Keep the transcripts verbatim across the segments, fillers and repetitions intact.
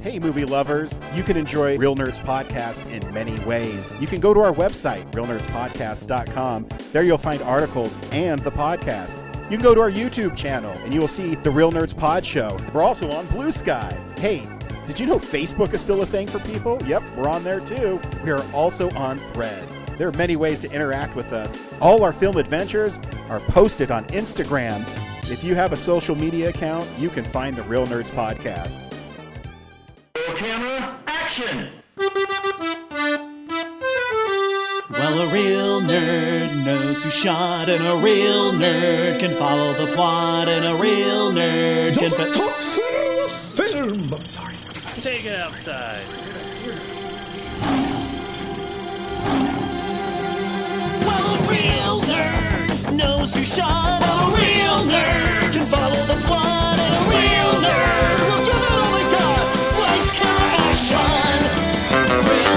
Hey, movie lovers. You can enjoy Real Nerds Podcast in many ways. You can go to our website, real nerds podcast dot com. There you'll find articles and the podcast. You can go to our YouTube channel, and you will see the Real Nerds Pod Show. We're also on Blue Sky. Hey, did you know Facebook is still a thing for people? Yep, we're on there too. We are also on Threads. There are many ways to interact with us. All our film adventures are posted on Instagram. If you have a social media account, you can find the Real Nerds Podcast. Camera, action! Well, a real nerd knows who shot, and a real nerd can follow the plot, and a real nerd Just can... talk film! I'm sorry, I'm sorry. Take it outside. Well, a real nerd knows who shot, and a real nerd can follow the plot, and a real nerd will give it all they got. Lights, camera, action! Real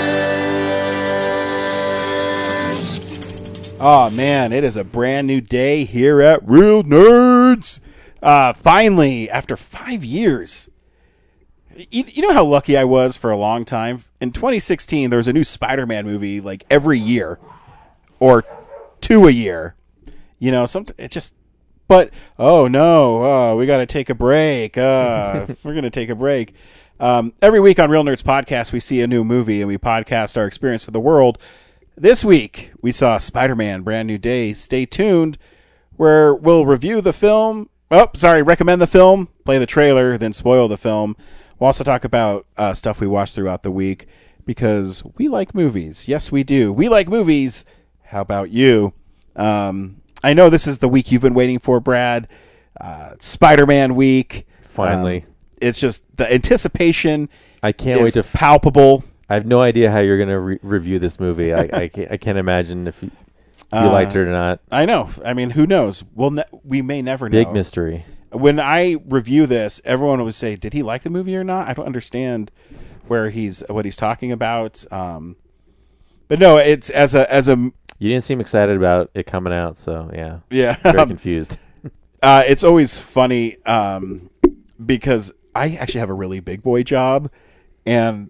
nerds! Oh man, it is a brand new day here at Real Nerds. Uh, finally, after five years. You, you know how lucky I was for a long time? In twenty sixteen, there was a new Spider-Man movie like every year. Or two a year. You know, some it just... But, oh no, uh, we got to take a break. Uh, we're going to take a break. Um, every week on Real Nerds Podcast, we see a new movie and we podcast our experience with the world. This week, we saw Spider-Man Brand New Day. Stay tuned, where we'll review the film. Oh, sorry, recommend the film, play the trailer, then spoil the film. We'll also talk about uh, stuff we watched throughout the week, because we like movies. Yes, we do. We like movies. How about you? Um, I know this is the week you've been waiting for, Brad. Uh, Spider-Man week. Finally. Um, it's just the anticipation I can't is wait to f- palpable. I have no idea how you're going to re- review this movie. I, I, can't, I can't imagine if you, if you Uh, liked it or not. I know. I mean, who knows? We'll ne- we may never know. Big mystery. When I review this, everyone would say, "Did he like the movie or not?" I don't understand where he's what he's talking about. Um, but no, it's as a as a You didn't seem excited about it coming out, so yeah. yeah. Very confused. uh, it's always funny um, because I actually have a really big boy job, and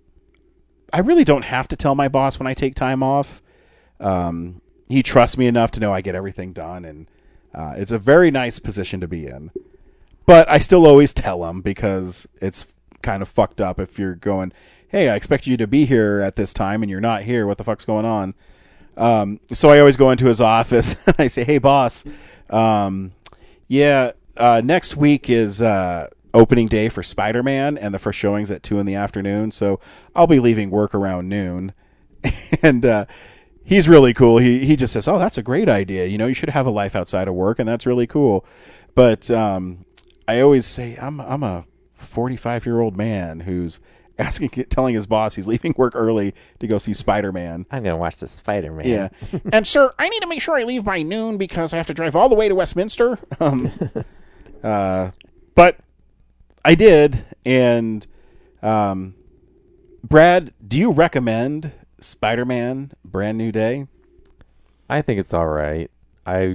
I really don't have to tell my boss when I take time off. Um, he trusts me enough to know I get everything done, and uh, it's a very nice position to be in. But I still always tell him, because it's kind of fucked up if you're going, "Hey, I expect you to be here at this time and you're not here. What the fuck's going on?" Um, so I always go into his office and I say, "Hey, boss, um, yeah, uh, next week is uh, opening day for Spider-Man, and the first showing's at two in the afternoon, so I'll be leaving work around noon." And uh, he's really cool. He he just says, "Oh, that's a great idea. You know, you should have a life outside of work, and that's really cool." But um, I always say, I'm I'm a forty-five-year-old man who's asking, telling his boss he's leaving work early to go see Spider-Man. I'm going to watch the Spider-Man. Yeah. And, sir, I need to make sure I leave by noon because I have to drive all the way to Westminster. Um, uh, but I did. And, um, Brad, do you recommend Spider-Man Brand New Day? I think it's all right. I...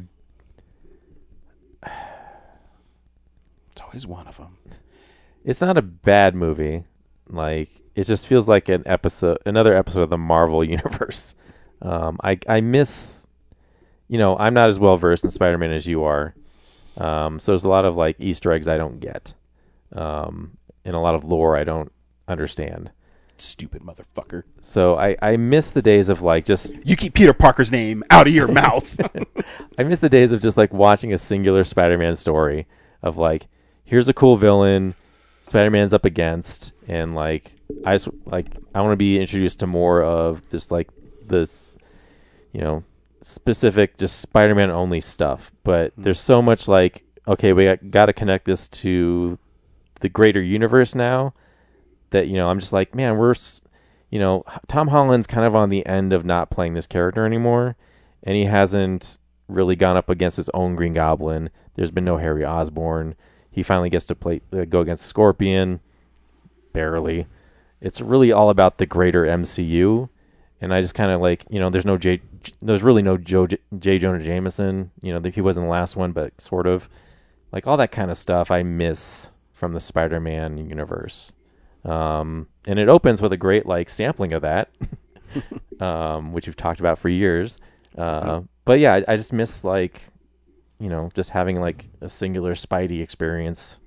It's always one of them. It's not a bad movie. Like, it just feels like an episode, another episode of the Marvel universe. Um, I I miss, you know, I'm not as well versed in Spider-Man as you are. Um, so there's a lot of like Easter eggs I don't get, um, and a lot of lore I don't understand. Stupid motherfucker. So I, I miss the days of like just You keep Peter Parker's name out of your mouth. I miss the days of just like watching a singular Spider-Man story of like, here's a cool villain Spider-Man's up against, and like I just like I want to be introduced to more of this like this, you know, specific just Spider-Man only stuff. But mm-hmm. there's so much like, okay, we got, got to connect this to the greater universe now, that, you know, I'm just like, man, we're, you know, Tom Holland's kind of on the end of not playing this character anymore, and he hasn't really gone up against his own Green Goblin. There's been no Harry Osborn. He finally gets to play uh, go against Scorpion, barely. It's really all about the greater M C U, and I just kind of like, you know, there's no J, there's really no Joe J, J. Jonah Jameson. You know, he wasn't the last one, but sort of, like all that kind of stuff I miss from the Spider-Man universe. Um, and it opens with a great like sampling of that, um, which we've talked about for years. Uh, but yeah, I, I just miss like, you know, just having like a singular Spidey experience.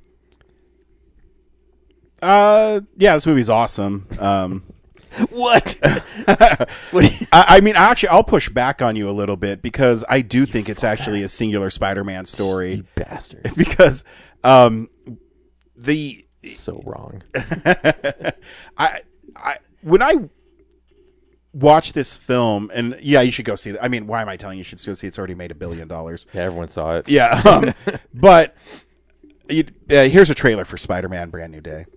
Uh, yeah, this movie's awesome. Um, what? what you- I, I mean, actually, I'll push back on you a little bit because I do think it's actually a singular Spider-Man story. You bastard. Because um, the So wrong. I I when I watch this film, and yeah, you should go see it. I mean, why am I telling you you should go see it? It's already made a billion dollars. Yeah, everyone saw it. Yeah, um, but you, uh, here's a trailer for Spider-Man: Brand New Day.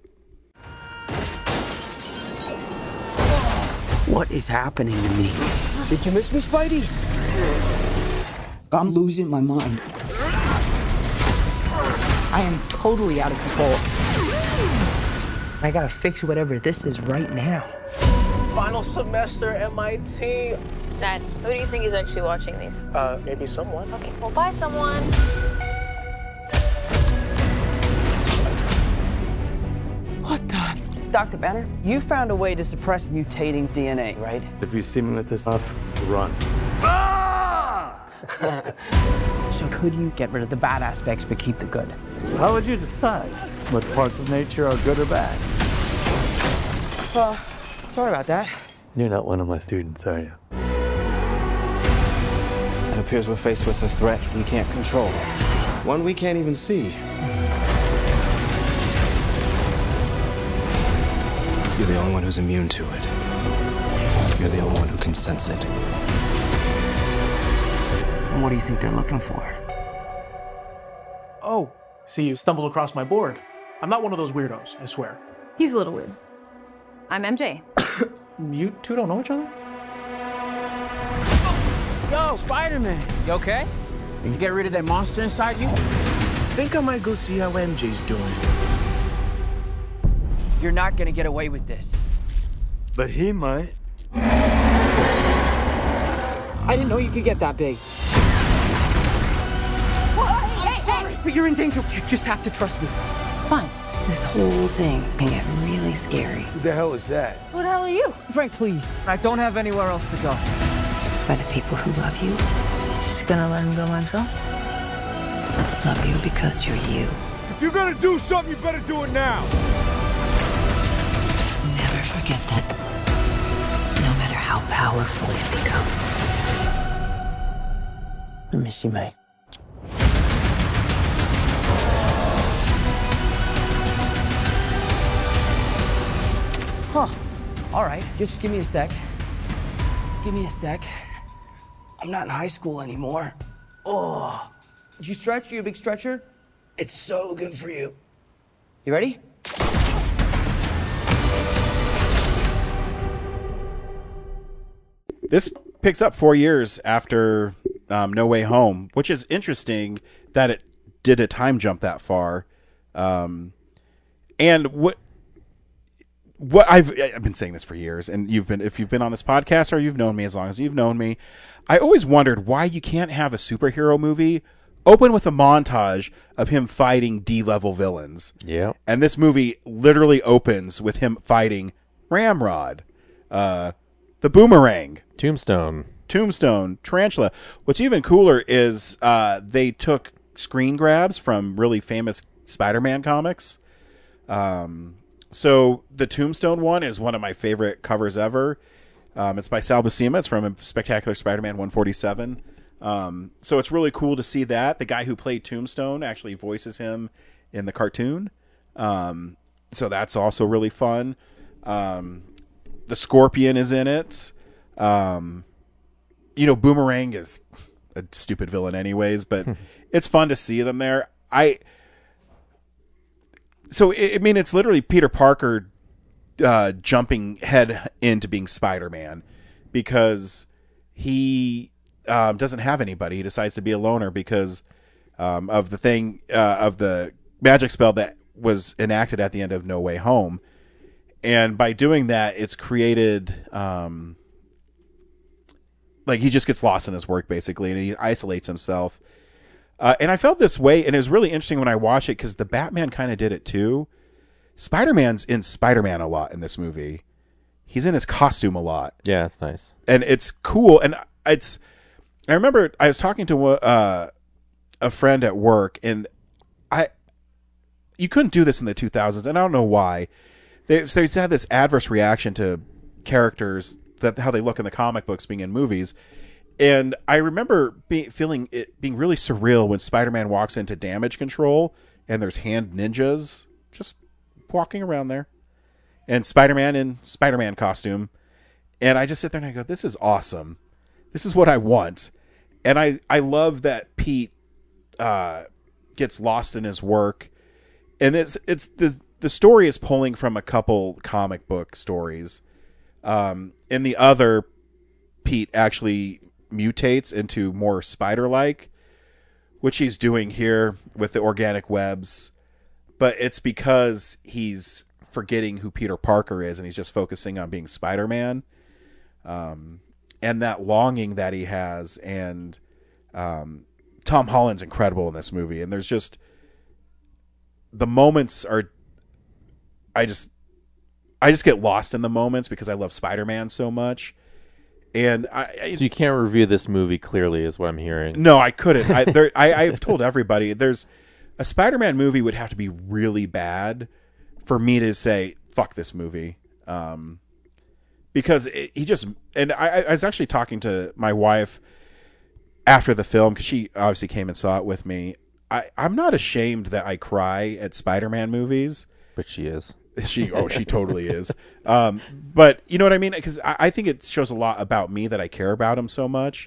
What is happening to me? Did you miss me, Spidey? I'm losing my mind. I am totally out of control. I gotta fix whatever this is right now. Final semester M I T. Dad, who do you think is actually watching these? Uh, maybe someone. Okay, well, bye, someone. What the? Doctor Banner, you found a way to suppress mutating D N A, right? If you see me with this stuff, run. So could you get rid of the bad aspects but keep the good? How would you decide what parts of nature are good or bad? Uh, sorry about that. You're not one of my students, are you? It appears we're faced with a threat we can't control. One we can't even see. You're the only one who's immune to it. You're the only one who can sense it. What do you think they're looking for? Oh, see, you stumbled across my board. I'm not one of those weirdos, I swear. He's a little weird. I'm M J. You two don't know each other? Yo, Spider-Man, you okay? Did you get rid of that monster inside you? Think I might go see how M J's doing. You're not gonna get away with this. But he might. I didn't know you could get that big. Hey, hey! But you're in danger. You just have to trust me. Fine. This whole thing can get really scary. Who the hell is that? Who the hell are you? Frank, please. I don't have anywhere else to go. By the people who love you. Just gonna let him go by himself? Love you because you're you. If you're gonna do something, you better do it now. Never forget that. No matter how powerful you become. I miss you, May. Huh. All right, just give me a sec. Give me a sec. I'm not in high school anymore. Oh. Did you stretch? You a big stretcher? It's so good for you. You ready? This picks up four years after um, No Way Home, which is interesting that it did a time jump that far. Um, and what what I've I've been saying this for years, and you've been if you've been on this podcast or you've known me as long as you've known me, I always wondered why you can't have a superhero movie open with a montage of him fighting D-level villains. Yeah. And this movie literally opens with him fighting Ramrod, uh, the Boomerang, Tombstone. Tombstone, Tarantula. What's even cooler is uh, they took screen grabs from really famous Spider-Man comics. Um, so the Tombstone one is one of my favorite covers ever. Um, it's by Sal Buscema. It's from Spectacular Spider-Man one forty-seven. Um, so it's really cool to see that. The guy who played Tombstone actually voices him in the cartoon. Um, so that's also really fun. Um, the Scorpion is in it. Um, you know, Boomerang is a stupid villain anyways, but it's fun to see them there. I, so, I mean, it's literally Peter Parker, uh, jumping head into being Spider-Man because he, um, doesn't have anybody. He decides to be a loner because, um, of the thing, uh, of the magic spell that was enacted at the end of No Way Home. And by doing that, it's created, um, like he just gets lost in his work basically, and he isolates himself. Uh, and I felt this way, and it was really interesting when I watched it because the Batman kind of did it too. Spider-Man's in Spider-Man a lot in this movie. He's in his costume a lot. Yeah, it's nice. And it's cool. And it's, I remember I was talking to uh, a friend at work, and I, you couldn't do this in the two thousands, and I don't know why. They, they had this adverse reaction to characters, that how they look in the comic books being in movies. And I remember be, feeling it being really surreal when Spider-Man walks into damage control and there's hand ninjas just walking around there. And Spider-Man in Spider-Man costume. And I just sit there and I go, this is awesome. This is what I want. And I, I love that Pete uh, gets lost in his work. And it's it's the the story is pulling from a couple comic book stories. Um, in the other, Pete actually mutates into more spider-like, which he's doing here with the organic webs. But it's because he's forgetting who Peter Parker is, and he's just focusing on being Spider-Man. Um, and that longing that he has. And um, Tom Holland's incredible in this movie. And there's just, the moments are, I just, I just get lost in the moments because I love Spider-Man so much. And I, I so you can't review this movie clearly, is what I'm hearing. No, I couldn't. I, there, I, I've told everybody, there's a Spider-Man movie would have to be really bad for me to say, fuck this movie. Um, because it, he just, and I, I was actually talking to my wife after the film, because she obviously came and saw it with me. I, I'm not ashamed that I cry at Spider-Man movies. But she is. She, oh, she totally is. Um, but you know what I mean? Because I, I think it shows a lot about me that I care about him so much.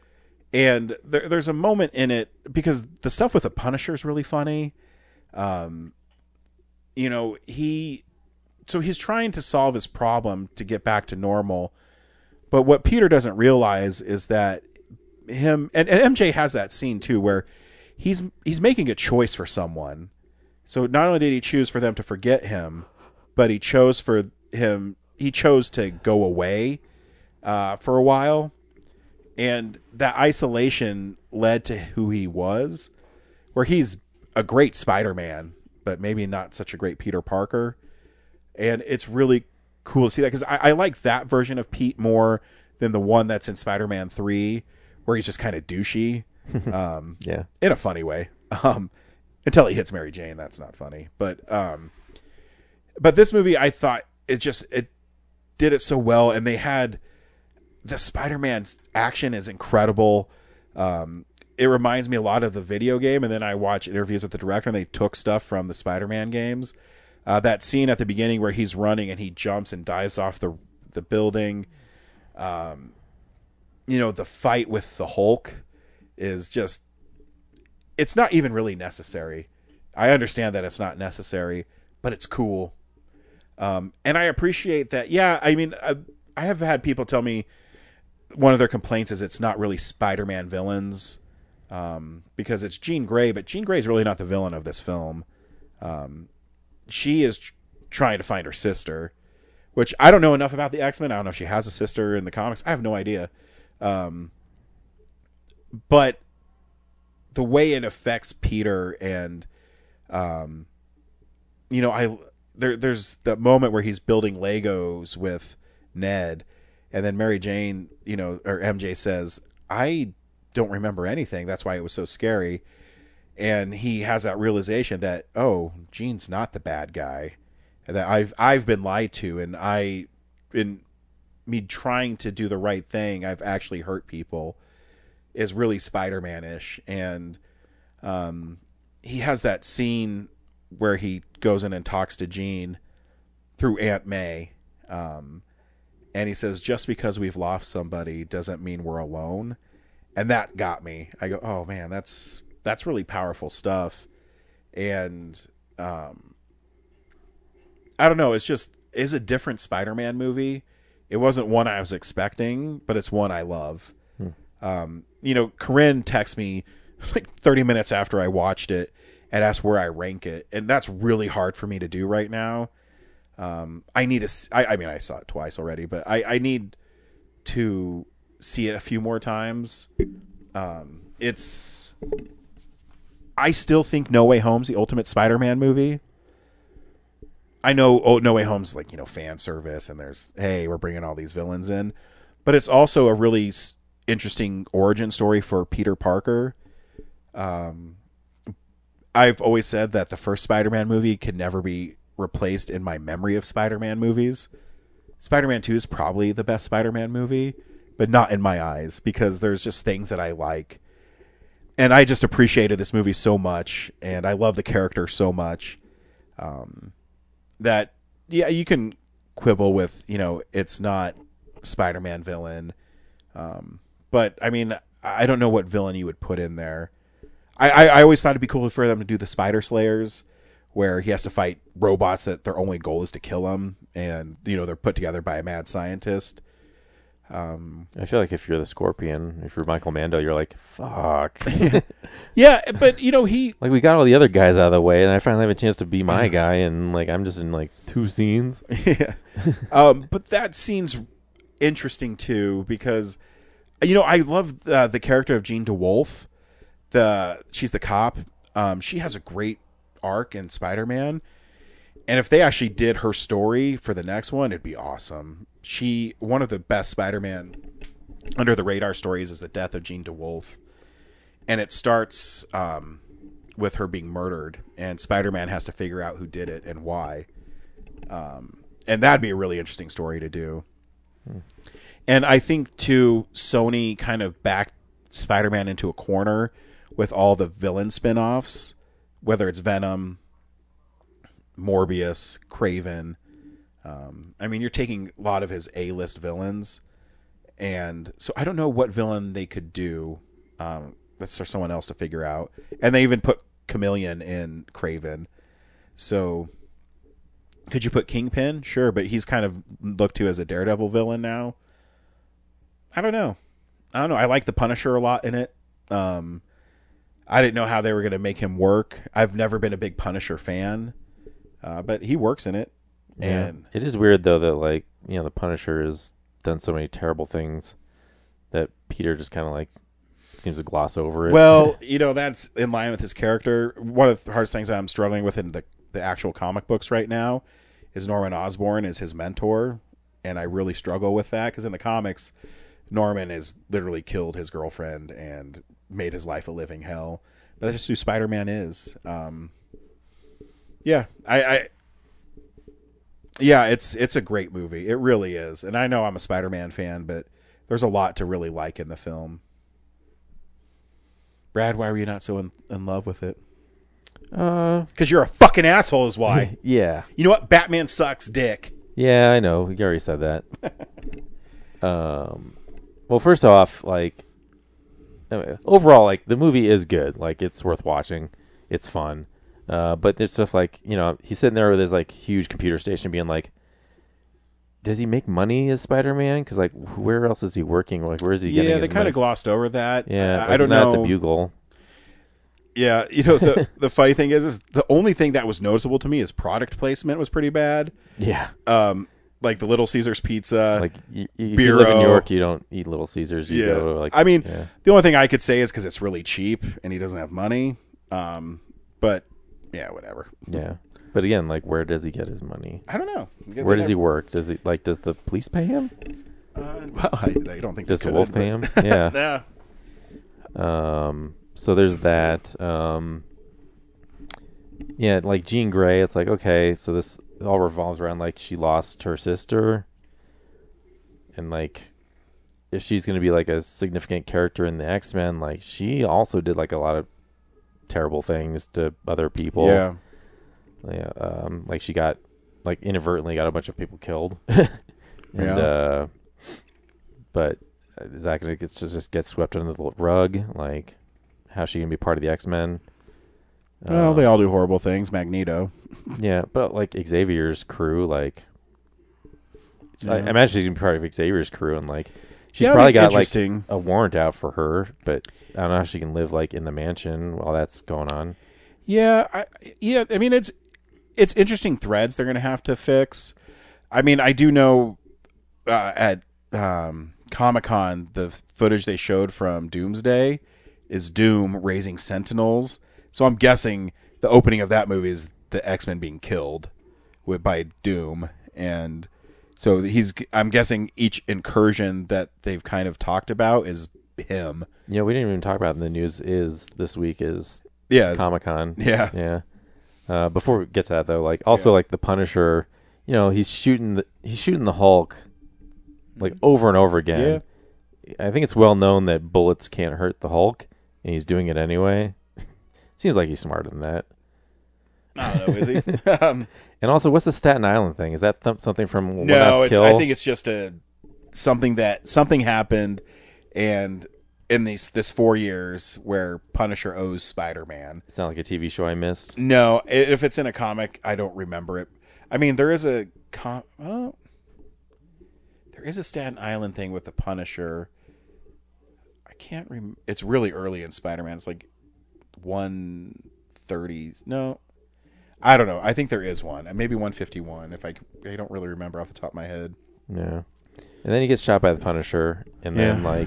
And there, there's a moment in it, because the stuff with the Punisher is really funny. Um, you know, he, so he's trying to solve his problem to get back to normal. But what Peter doesn't realize is that him, and, and M J has that scene too, where he's, he's making a choice for someone. So not only did he choose for them to forget him, but he chose for him, he chose to go away uh, for a while. And that isolation led to who he was, where he's a great Spider-Man, but maybe not such a great Peter Parker. And it's really cool to see that, because I, I like that version of Pete more than the one that's in Spider-Man three, where he's just kind of douchey. Um, yeah. In a funny way. Um, until he hits Mary Jane, that's not funny. But um, but this movie, I thought it just it did it so well, and they had the Spider-Man's action is incredible. Um, it reminds me a lot of the video game, and then I watch interviews with the director, and they took stuff from the Spider-Man games. Uh, that scene at the beginning where he's running and he jumps and dives off the the building. Um, you know, the fight with the Hulk is just, it's not even really necessary. I understand that it's not necessary, but it's cool. Um, and I appreciate that. Yeah, I mean, I, I have had people tell me one of their complaints is it's not really Spider-Man villains, um, because it's Jean Grey, but Jean Grey is really not the villain of this film. Um, she is tr- trying to find her sister, which I don't know enough about the X-Men. I don't know if she has a sister in the comics. I have no idea. Um, but the way it affects Peter, and, um, you know, I, there, there's that moment where he's building Legos with Ned, and then Mary Jane, you know, or M J says, I don't remember anything. That's why it was so scary. And he has that realization that, oh, Jean's not the bad guy, and that I've, I've been lied to. And I, in me trying to do the right thing, I've actually hurt people, is really Spider-Man-ish. And, um, he has that scene where he goes in and talks to Jean through Aunt May. Um, and he says, just because we've lost somebody doesn't mean we're alone. And that got me. I go, oh man, that's, that's really powerful stuff. And, um, I don't know. It's just, it's a different Spider-Man movie. It wasn't one I was expecting, but it's one I love. Hmm. Um, you know, Corinne texted me like thirty minutes after I watched it and asked where I rank it. And that's really hard for me to do right now. Um, I need to, I, I mean, I saw it twice already, but I, I need to see it a few more times. Um, it's, I still think No Way Home's the ultimate Spider-Man movie. I know oh, No Way Home's like, you know, fan service, and there's, hey, we're bringing all these villains in. But it's also a really s- interesting origin story for Peter Parker. Um, I've always said that the first Spider-Man movie can never be replaced in my memory of Spider-Man movies. Spider-Man two is probably the best Spider-Man movie, but not in my eyes, because there's just things that I like. And I just appreciated this movie so much, and I love the character so much, um, that, yeah, you can quibble with, you know, it's not Spider-Man villain. Um, but, I mean, I don't know what villain you would put in there. I, I, I always thought it'd be cool for them to do the Spider Slayers, where he has to fight robots that their only goal is to kill him, and, you know, they're put together by a mad scientist. Um, I feel like if you're the Scorpion, if you're Michael Mando, you're like, fuck. Yeah, but, you know, he... Like, we got all the other guys out of the way, and I finally have a chance to be my guy, and, like, I'm just in, like, two scenes. Yeah. um, but that scene's interesting, too, because, you know, I love uh, the character of Jean DeWolf. The She's the cop. Um, she has a great arc in Spider-Man. And if they actually did her story for the next one, it'd be awesome. She, one of the best Spider-Man under the radar stories is the death of Jean DeWolf. And it starts um, with her being murdered, and Spider-Man has to figure out who did it and why. Um, and that'd be a really interesting story to do. Hmm. And I think, too, Sony kind of backed Spider-Man into a corner with all the villain spin-offs, whether it's Venom, Morbius, Kraven. Um, I mean, you're taking a lot of his A-list villains, and so I don't know what villain they could do. Um, that's for someone else to figure out. And they even put Chameleon in Kraven. So could you put Kingpin? Sure, but he's kind of looked to as a Daredevil villain now. I don't know. I don't know. I like the Punisher a lot in it. Um, I didn't know how they were going to make him work. I've never been a big Punisher fan, uh, but he works in it. Yeah. And it is weird, though, that, like, you know, the Punisher has done so many terrible things that Peter just kind of, like, seems to gloss over it. Well, you know, that's in line with his character. One of the hardest things I'm struggling with in the, the actual comic books right now is Norman Osborn is his mentor, and I really struggle with that, because in the comics, Norman has literally killed his girlfriend and made his life a living hell. But that's just who Spider-Man is. Um, yeah, I, I yeah, it's it's a great movie. It really is. And I know I'm a Spider-Man fan, but there's a lot to really like in the film. Brad, why were you not so in, in love with it? Uh, Because you're a fucking asshole is why. Yeah. You know what? Batman sucks dick. Yeah, I know. You already said that. um, well, first off, like, anyway, overall, like, the movie is good. Like, it's worth watching. It's fun. Uh, but there's stuff like, you know, he's sitting there with his, like, huge computer station being like, does he make money as Spider-Man? Because, like, where else is he working? Like, where is he Yeah, getting they his kind money? of glossed over that. Yeah, Uh, like, I don't he's not know. at the Bugle. Yeah, you know, the the funny thing is, is the only thing that was noticeable to me is product placement was pretty bad. Yeah. Um, like the Little Caesars pizza. Like, you, you, if Bureau. you live in New York, you don't eat Little Caesars. You Yeah. go to, like, I mean, yeah. the only thing I could say is because it's really cheap and he doesn't have money. Um, but yeah, whatever. Yeah. But again, like, where does he get his money? I don't know. Where does he work? Does he, like, does the police pay him? Uh, well, I, I don't think Does they the could, wolf but- pay him? Yeah. Nah. Um, so there's that. Um, yeah, like Jean Grey, it's like, okay, so this all revolves around, like, she lost her sister. And, like, if she's going to be, like, a significant character in the X-Men, like, she also did, like, a lot of terrible things to other people. Yeah. Yeah, um, like, she got, like, inadvertently got a bunch of people killed. and, Yeah. uh, but is that going to just get swept under the rug? Like, how's she going to be part of the X-Men? Well, Um, they all do horrible things. Magneto. Yeah, but, like, Xavier's crew, like, I, Yeah. I imagine she's going to be part of Xavier's crew, and, like, she's Yeah, it'd probably be got, like, interesting. a warrant out for her, but I don't know how she can live, like, in the mansion while that's going on. Yeah, I, yeah. I mean, it's it's interesting threads they're going to have to fix. I mean, I do know uh, at um, Comic-Con the footage they showed from Doomsday is Doom raising Sentinels. So I'm guessing the opening of that movie is the X-Men being killed, with by Doom, and so he's. I'm guessing each incursion that they've kind of talked about is him. You know, we didn't even talk about it in the news. Is this week is yeah Comic Con? Yeah, yeah. Uh, before we get to that though, like also yeah. like the Punisher, you know, he's shooting the he's shooting the Hulk like over and over again. Yeah. I think it's well known that bullets can't hurt the Hulk, and he's doing it anyway. Seems like he's smarter than that. I don't know, is he? um, and also, what's the Staten Island thing? Is that th- something from One no? Last It's, Kill? I think it's just a something that something happened, and in these this four years where Punisher owes Spider-Man. It's not like a T V show I missed. No, if it's in a comic, I don't remember it. I mean, there is a com- oh, there is a Staten Island thing with the Punisher. I can't rem. It's really early in Spider-Man. It's like one thirty. No, I don't know. I think there is one. Maybe one fifty-one. If I, I don't really remember off the top of my head. Yeah, and then he gets shot by the Punisher, and then Yeah. like.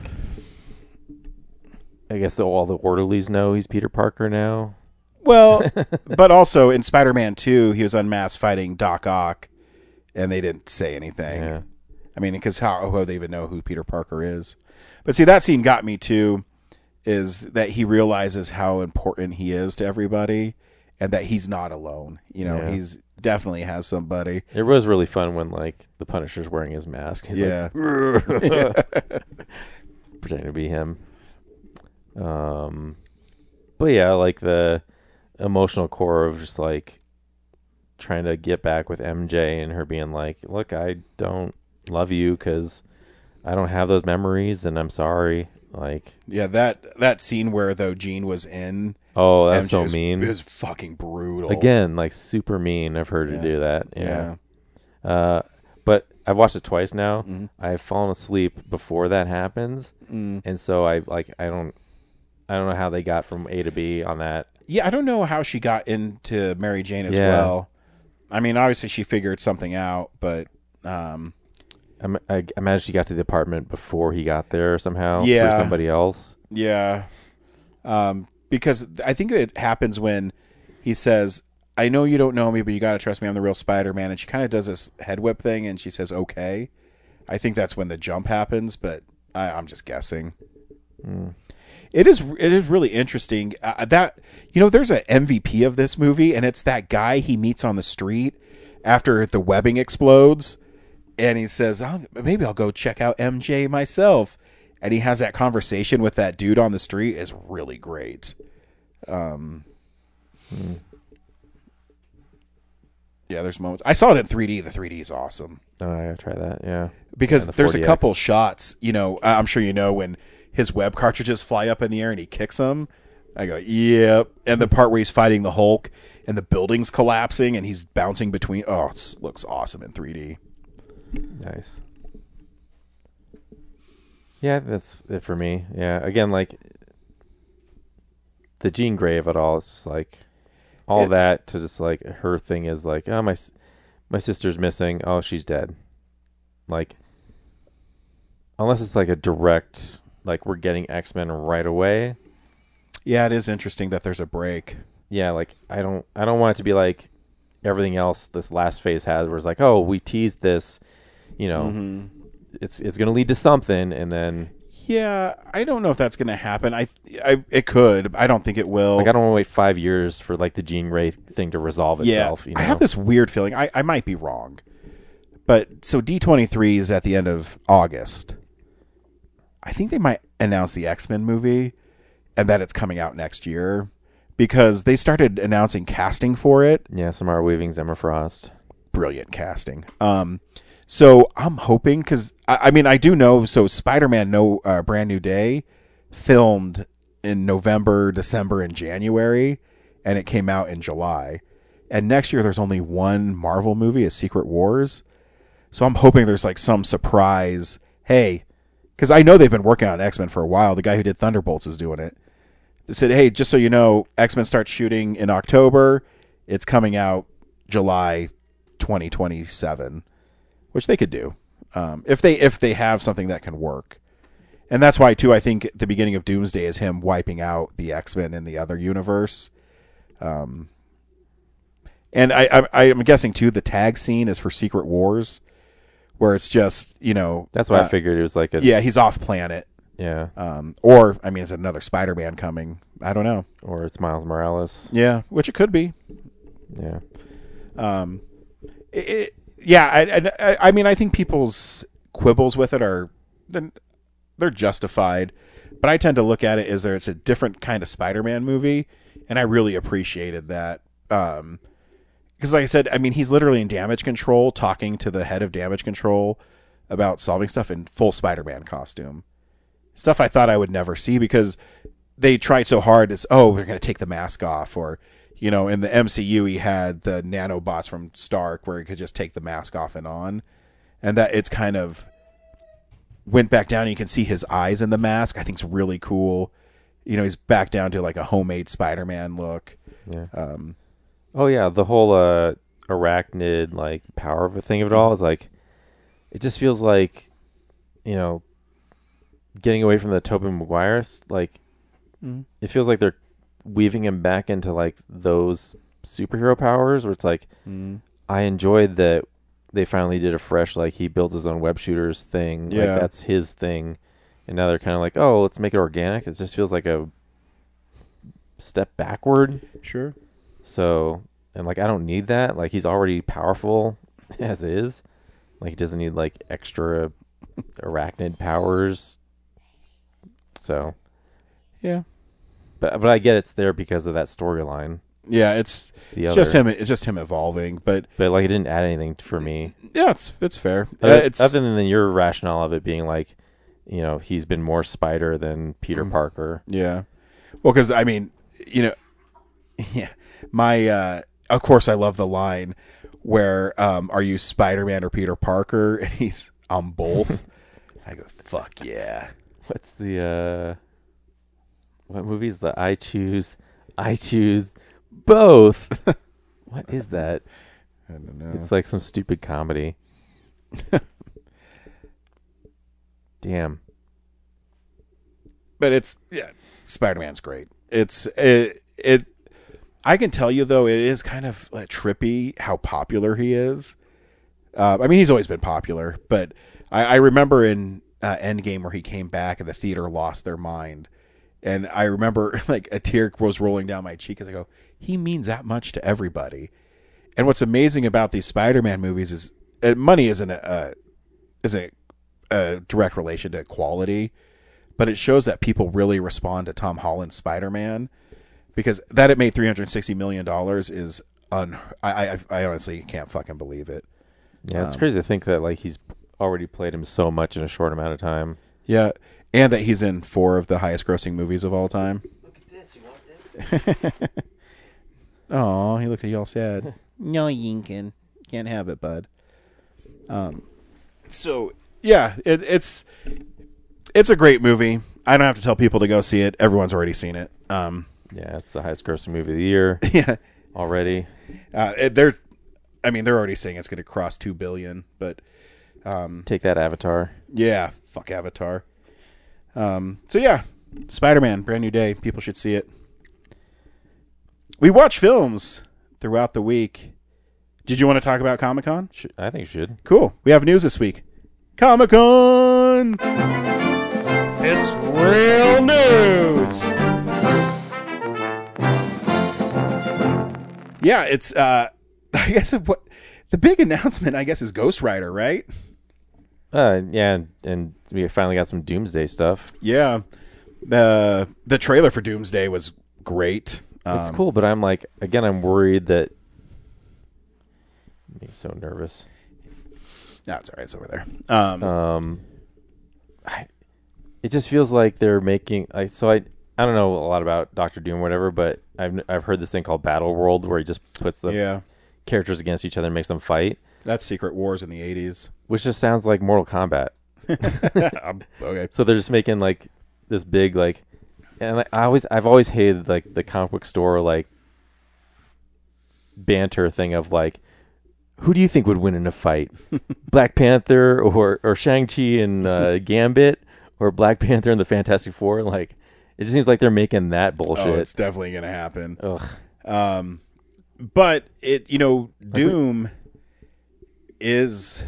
I guess the, all the orderlies know he's Peter Parker now. Well, but also in Spider-Man two, he was unmasked fighting Doc Ock, and they didn't say anything. Yeah. I mean, because how, how would they even know who Peter Parker is? But see, that scene got me too, is that he realizes how important he is to everybody, and that he's not alone. You know, Yeah. he's definitely has somebody. It was really fun when like the Punisher's wearing his mask. He's Yeah. like, pretending to be him. Um, but yeah, like the emotional core of just like trying to get back with M J and her being like, look, I don't love you because I don't have those memories and I'm sorry. Like, Yeah, that that scene where though Jean was in. oh, that's M J so was, mean. It was fucking brutal. Again, like super mean of her to Yeah. do that. Yeah. Yeah. Uh, but I've watched it twice now. Mhm. I've fallen asleep before that happens. Mm. And so I like, I don't, I don't know how they got from A to B on that. Yeah, I don't know how she got into Mary Jane as Yeah. well. I mean, obviously she figured something out, but um, I'm, I imagine she got to the apartment before he got there somehow. Yeah. Through somebody else. yeah, um, because I think it happens when he says, "I know you don't know me, but you got to trust me. I'm the real Spider-Man." And she kind of does this head whip thing, and she says, "Okay." I think that's when the jump happens, but I, I'm just guessing. Mm. It is it is really interesting uh, that you know there's an M V P of this movie, and it's that guy he meets on the street after the webbing explodes, and he says, oh, "Maybe I'll go check out M J myself," and he has that conversation with that dude on the street. Is really great. Um, Mm. yeah, there's moments. I saw it in three D. The three D is awesome. Oh, I gotta try that. Yeah, because Yeah, the there's a 4D X. couple shots. You know, I'm sure you know when his web cartridges fly up in the air and he kicks them. I go, yep. And the part where he's fighting the Hulk and the building's collapsing and he's bouncing between. Oh, it looks awesome in three D. Nice. Yeah, that's it for me. Yeah, again, like the Jean Grey of it all. It's just like all It's- that to just like her thing is like, oh my, s- my sister's missing. Oh, she's dead. Like, unless it's like a direct, like we're getting X-Men right away. Yeah, it is interesting that there's a break. Yeah, like I don't, I don't want it to be like everything else this last phase had, where it's like, oh, we teased this, you know, Mhm. it's it's gonna lead to something, and then Yeah, I don't know if that's going to happen. I, I, it could. I don't think it will. like I don't want to wait five years for like the Jean Grey thing to resolve itself. Yeah, you know? I have this weird feeling. I, I might be wrong, but so D twenty-three is at the end of August. I think they might announce the X-Men movie, and that it's coming out next year, because they started announcing casting for it. Yeah, Samara Weaving, Emma Frost. Brilliant casting. Um, so I'm hoping, because I, I mean I do know. So Spider-Man: No uh, Brand New Day filmed in November, December, and January, and it came out in July. And next year there's only one Marvel movie, a Secret Wars. So I'm hoping there's like some surprise. Hey, because I know they've been working on X-Men for a while. The guy who did Thunderbolts is doing it. They said, hey, just so you know, X-Men starts shooting in October. It's coming out July twenty twenty-seven, which they could do um, if they if they have something that can work. And that's why, too, I think the beginning of Doomsday is him wiping out the X-Men in the other universe. Um, And I, I I'm guessing too the tag scene is for Secret Wars, where it's just you know That's why uh, I figured it was like a yeah he's off planet. yeah Um, or I mean, is it another Spider-Man coming? I don't know. or it's Miles Morales. Yeah, which it could be. Yeah. Um, it, it, yeah, I, I, I mean, I think people's quibbles with it are they're, they're justified, but I tend to look at it as there it's a different kind of Spider-Man movie, and I really appreciated that. Um, because like I said, I mean, he's literally in Damage Control talking to the head of Damage Control about solving stuff in full Spider-Man costume. Stuff I thought I would never see because they tried so hard as, oh, we're going to take the mask off, or you know, in the M C U, he had the nanobots from Stark where he could just take the mask off and on. And that it's kind of went back down and you can see his eyes in the mask. I think it's really cool. You know, he's back down to like a homemade Spider-Man look. Yeah. Um, oh, yeah. The whole uh, arachnid, like, power of a thing of it all is like, it just feels like, you know, getting away from the Tobey Maguire, like, mm-hmm. it feels like they're weaving him back into like those superhero powers where it's like mm. I enjoyed that they finally did a fresh like he builds his own web shooters thing. Yeah. Like that's his thing. And now they're kind of like, oh, let's make it organic. It just feels like a step backward. Sure. So, and like I don't need that. Like he's already powerful as is. Like he doesn't need like extra arachnid powers. So, yeah. But but I get it's there because of that storyline. Yeah, it's, The it's other- just him. It's just him evolving. But But like it didn't add anything for me. yeah, it's it's fair. Uh, Other, it's other than your rationale of it being like, you know, he's been more Spider than Peter Parker. yeah. Well, because I mean, you know, yeah. My uh, of course, I love the line where, um, "Are you Spider-Man or Peter Parker?" And he's, "I'm both." I go, "Fuck yeah." What's the uh what movie is the I choose I choose both? What is that? I don't know. It's like some stupid comedy. Damn. But it's yeah, Spider-Man's great. It's it, it I can tell you though, it is kind of uh, trippy how popular he is. Uh, I mean, he's always been popular, but I, I remember in uh, Endgame where he came back and the theater lost their mind, and I remember like a tear was rolling down my cheek as I go, he means that much to everybody. And what's amazing about these Spider-Man movies is uh, money isn't a uh, isn't a direct relation to quality, but it shows that people really respond to Tom Holland's Spider-Man, because that it made three hundred sixty million dollars is un. I, I I honestly can't fucking believe it. Yeah, it's Um, crazy to think that like he's already played him so much in a short amount of time. Yeah, and that he's in four of the highest grossing movies of all time. Look at this. You want this? Oh, he looked at you all sad. No, Yinkin. Can't have it, bud. Um, so yeah, it, it's it's a great movie. I don't have to tell people to go see it. Everyone's already seen it. Um, Yeah, it's the highest grossing movie of the year. yeah, already. Uh, it, they're, I mean, they're already saying it's going to cross two billion. But um, Take that, Avatar. yeah, fuck Avatar. Um, so yeah, Spider-Man, brand new day. People should see it. We watch films throughout the week. Did you want to talk about Comic-Con? Sh- I think you should. Cool. We have news this week. Comic-Con! It's real news. Yeah, it's, uh, I guess what the big announcement, I guess, is Ghost Rider, right? Uh, yeah, and, and we finally got some Doomsday stuff. Yeah. The the trailer for Doomsday was great. It's Um, cool, but I'm like, again, I'm worried that. I'm being so nervous. No, it's all right. It's over there. Um, Um, I, it just feels like they're making. I so I I don't know a lot about Doctor Doom, or whatever, but I've I've heard this thing called Battle World, where he just puts the yeah. characters against each other and makes them fight, That's Secret Wars in the eighties. which just sounds like Mortal Kombat. Okay. So they're just making like this big like, and like, I always I've always hated like the comic book store like banter thing of like, who do you think would win in a fight, Black Panther or or Shang-Chi and uh, Gambit, or Black Panther and the Fantastic Four? Like, it just seems like they're making that bullshit. Oh, it's definitely going to happen. Ugh. Um, but it, you know, Doom is,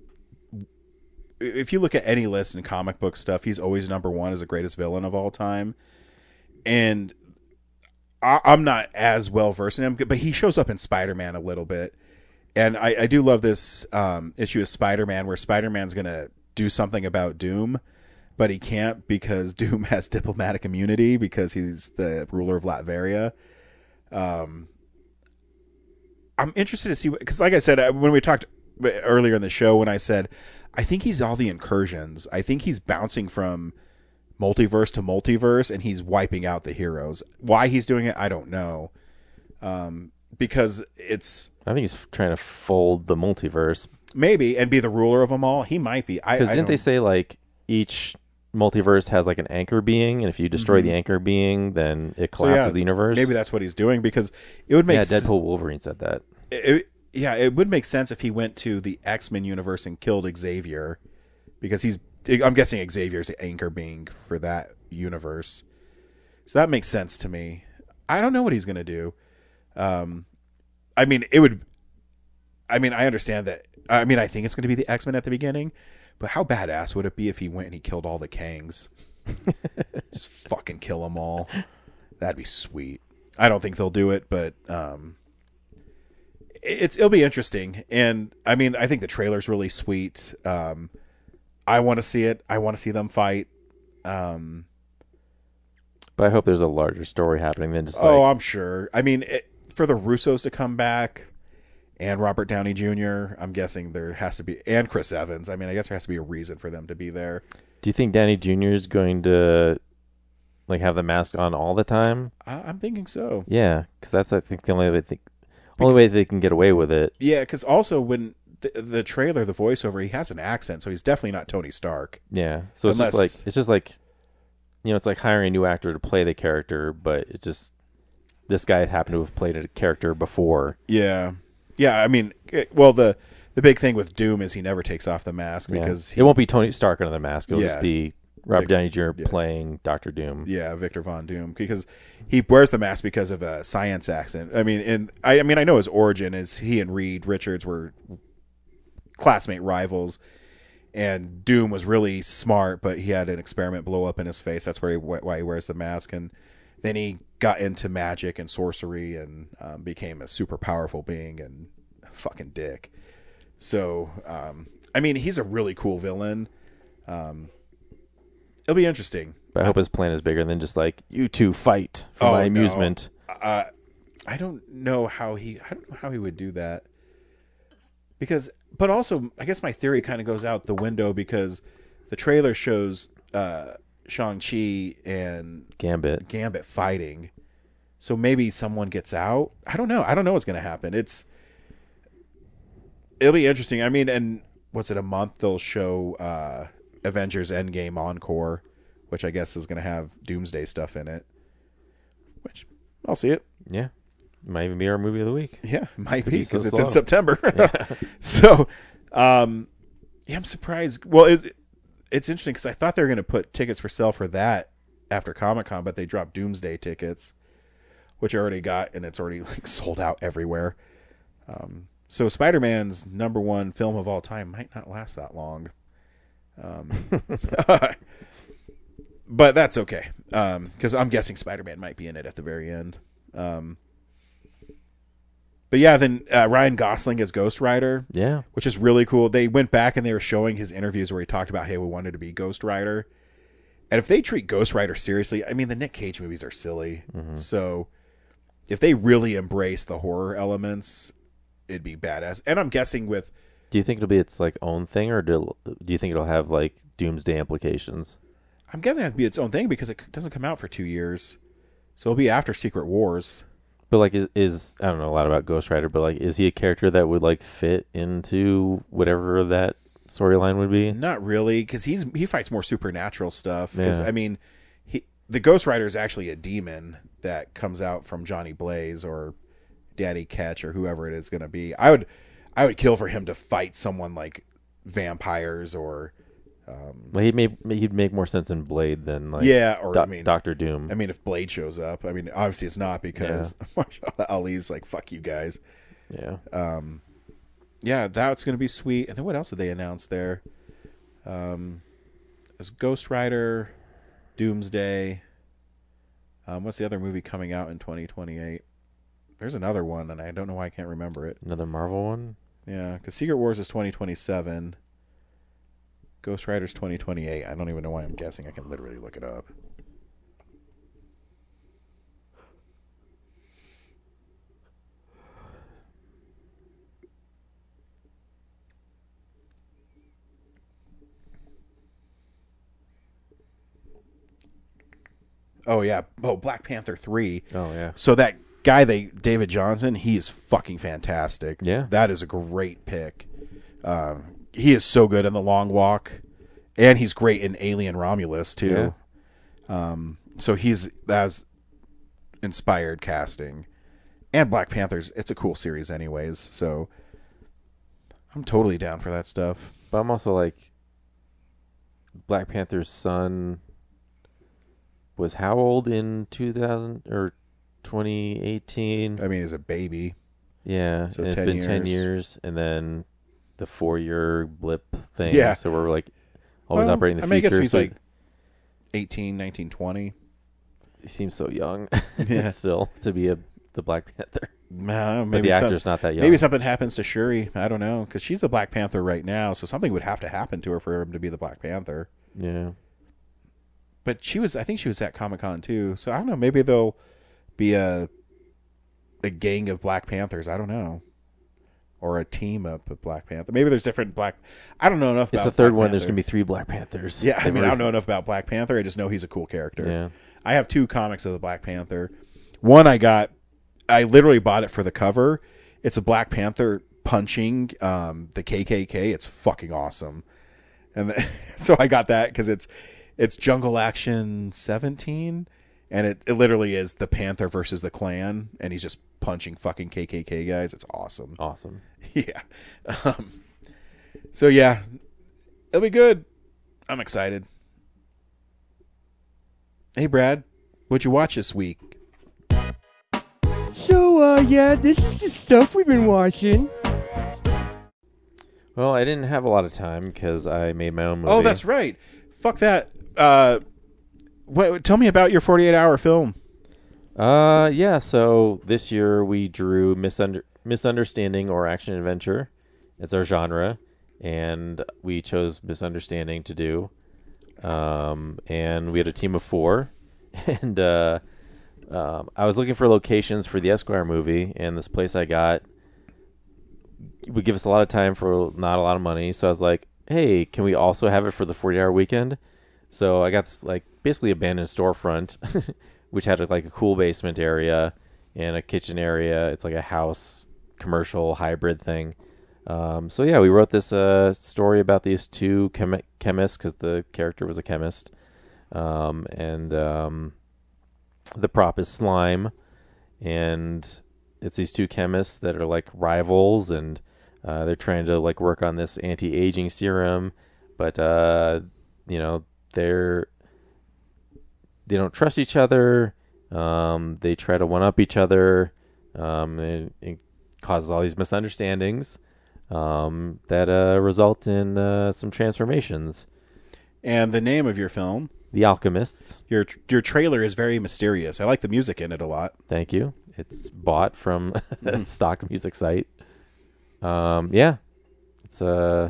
if you look at any list in comic book stuff, he's always number one as the greatest villain of all time. And I, I'm not as well versed in him, but he shows up in Spider-Man a little bit. And I, I do love this um, issue of Spider-Man where Spider-Man's going to do something about Doom, but he can't because Doom has diplomatic immunity because he's the ruler of Latveria. Um, I'm interested to see, because like I said, when we talked earlier in the show, when I said, I think he's all the incursions. I think he's bouncing from multiverse to multiverse and he's wiping out the heroes. Why he's doing it, I don't know. Um, because it's... I think he's trying to fold the multiverse. Maybe, and be the ruler of them all. He might be. Because didn't they say, like, each multiverse has, like, an anchor being, and if you destroy mm-hmm. the anchor being, then it collapses so, yeah, the universe? Maybe that's what he's doing, because it would make... Yeah, Deadpool Wolverine said that. It, it, yeah, it would make sense if he went to the X-Men universe and killed Xavier, because he's... I'm guessing Xavier's the anchor being for that universe. So that makes sense to me. I don't know what he's going to do. Um, I mean, it would... I mean, I understand that. I mean, I think it's going to be the X-Men at the beginning, but how badass would it be if he went and he killed all the Kangs? Just fucking kill them all. That'd be sweet. I don't think they'll do it, but um, it's it'll be interesting. And I mean, I think the trailer's really sweet. Um, I want to see it. I want to see them fight. Um, but I hope there's a larger story happening than just. Oh, like... I'm sure. I mean, it, for the Russos to come back. And Robert Downey Junior, I'm guessing there has to be, and Chris Evans. I mean, I guess there has to be a reason for them to be there. Do you think Downey Junior is going to, like, have the mask on all the time? I, I'm thinking so. Yeah, because that's, I think, the only way they, only way they can get away with it. Yeah, because also when the, the trailer, the voiceover, he has an accent, so he's definitely not Tony Stark. Yeah, so Unless, it's just like it's just like, you know, it's like hiring a new actor to play the character, but it just this guy happened to have played a character before. Yeah. Yeah, I mean, well, the the big thing with Doom is he never takes off the mask yeah. because he, it won't be Tony Stark under the mask. It'll yeah. just be Robert Downey Junior yeah. playing Doctor Doom. Yeah, Victor Von Doom, because he wears the mask because of a science accident. I mean, and I, I mean, I know his origin is he and Reed Richards were classmate rivals, and Doom was really smart, but he had an experiment blow up in his face. That's where he, why he wears the mask, and then he got into magic and sorcery and um, became a super powerful being and a fucking dick. So, um, I mean, he's a really cool villain. Um, it'll be interesting. But I hope his plan is bigger than just like, you two fight for oh, my amusement. No. Uh, I don't know how he, I don't know how he would do that. Because, but also, I guess my theory kind of goes out the window because the trailer shows, uh, Shang-Chi and Gambit Gambit fighting. So maybe someone gets out. I don't know. I don't know what's going to happen. It's it'll be interesting. I mean, and what's it a month they'll show uh Avengers Endgame Encore, which I guess is going to have Doomsday stuff in it. Which I'll see it. Yeah. Might even be our movie of the week. Yeah, might be because so it's slow. in September. Yeah. So, um yeah, I'm surprised. Well, it's It's interesting because I thought they were going to put tickets for sale for that after Comic-Con, but they dropped Doomsday tickets, which I already got, and it's already like sold out everywhere. Um, so Spider-Man's number one film of all time might not last that long. Um, but that's okay because um, I'm guessing Spider-Man might be in it at the very end. Um, But yeah, then uh, Ryan Gosling as Ghost Rider, yeah, which is really cool. They went back and they were showing his interviews where he talked about, hey, we wanted to be Ghost Rider. And if they treat Ghost Rider seriously, I mean, the Nick Cage movies are silly. Mm-hmm. So if they really embrace the horror elements, it'd be badass. And I'm guessing with... Do you think it'll be its like own thing, or do, do you think it'll have like Doomsday implications? I'm guessing it'd be its own thing because it doesn't come out for two years. So it'll be after Secret Wars. But like, is is I don't know a lot about Ghost Rider, but like, is he a character that would like fit into whatever that storyline would be? Not really, because he's he fights more supernatural stuff. Because Yeah. I mean, he the Ghost Rider is actually a demon that comes out from Johnny Blaze or Daddy Ketch or whoever it is going to be. I would I would kill for him to fight someone like vampires or Um, Well, he'd make he'd make more sense in Blade than like yeah, or Doc- I mean, Doctor Doom. I mean, if Blade shows up, I mean, obviously it's not because Mahershala Ali's like, "Fuck you guys." Yeah. Um, yeah, that's gonna be sweet. And then what else did they announce there? Um, as Ghost Rider, Doomsday. Um, what's the other movie coming out in twenty twenty-eight? There's another one, and I don't know why I can't remember it. Another Marvel one? Yeah, because Secret Wars is twenty twenty-seven. Ghost Rider's twenty twenty-eight. I don't even know why I'm guessing. I can literally look it up. Oh, yeah. Oh, Black Panther three. Oh, yeah. So that guy, they David Johnson, he is fucking fantastic. Yeah. That is a great pick. Um, he is so good in The Long Walk. And he's great in Alien Romulus, too. Yeah. Um, so he's that's inspired casting. And Black Panthers, it's a cool series anyways. So I'm totally down for that stuff. But I'm also like, Black Panther's son was how old in two thousand or twenty eighteen? I mean, he's a baby. Yeah, so and it's ten been years. ten years, and then the four-year blip thing. Yeah. So we're like always well, operating the I mean, future. I guess he's so like eighteen, nineteen, twenty. He seems so young Yeah. still to be a the Black Panther. Uh, maybe but the some, actor's not that young. Maybe something happens to Shuri. I don't know, because she's the Black Panther right now, so something would have to happen to her for him to be the Black Panther. Yeah. But she was, I think she was at Comic-Con too, so I don't know. Maybe there'll be a a gang of Black Panthers. I don't know, or a team up of Black Panther. Maybe there's different Black. I don't know enough. It's about the third Black one. There's Panther. going to be three Black Panthers. Yeah, I They've mean, I already- don't know enough about Black Panther. I just know he's a cool character. Yeah. I have two comics of the Black Panther. One I got, I literally bought it for the cover. It's a Black Panther punching um, the K K K. It's fucking awesome. And the, so I got that because it's it's Jungle Action seventeen, and it, it literally is the Panther versus the Klan, and he's just punching fucking K K K guys. It's awesome. Awesome. Yeah. Um, so yeah, it'll be good. I'm excited. Hey, Brad, what'd you watch this week? So, uh, yeah, this is the stuff we've been watching. Well, I didn't have a lot of time because I made my own movie. Oh, that's right. Fuck that. Uh, what? Tell me about your forty-eight hour film. Uh, yeah. So this year we drew Misunder- Misunderstanding or Action Adventure. It's our genre, and we chose Misunderstanding to do. Um, and we had a team of four, and uh, um, I was looking for locations for the Esquire movie, and this place I got would give us a lot of time for not a lot of money. So I was like, hey, can we also have it for the forty hour weekend? So I got this, like, basically abandoned storefront, which had like a cool basement area and a kitchen area. It's like a house commercial hybrid thing. Um, so yeah, we wrote this uh, story about these two chemi- chemists because the character was a chemist. Um, and um, the prop is slime. And it's these two chemists that are like rivals, and uh, they're trying to like work on this anti-aging serum, but uh, you know they're they don't trust each other. Um, they try to one up each other. Um, and it causes all these misunderstandings um, that uh, result in uh, some transformations. And the name of your film, The Alchemists. Your your trailer is very mysterious. I like the music in it a lot. Thank you. It's bought from a stock music site. Um, yeah, it's uh,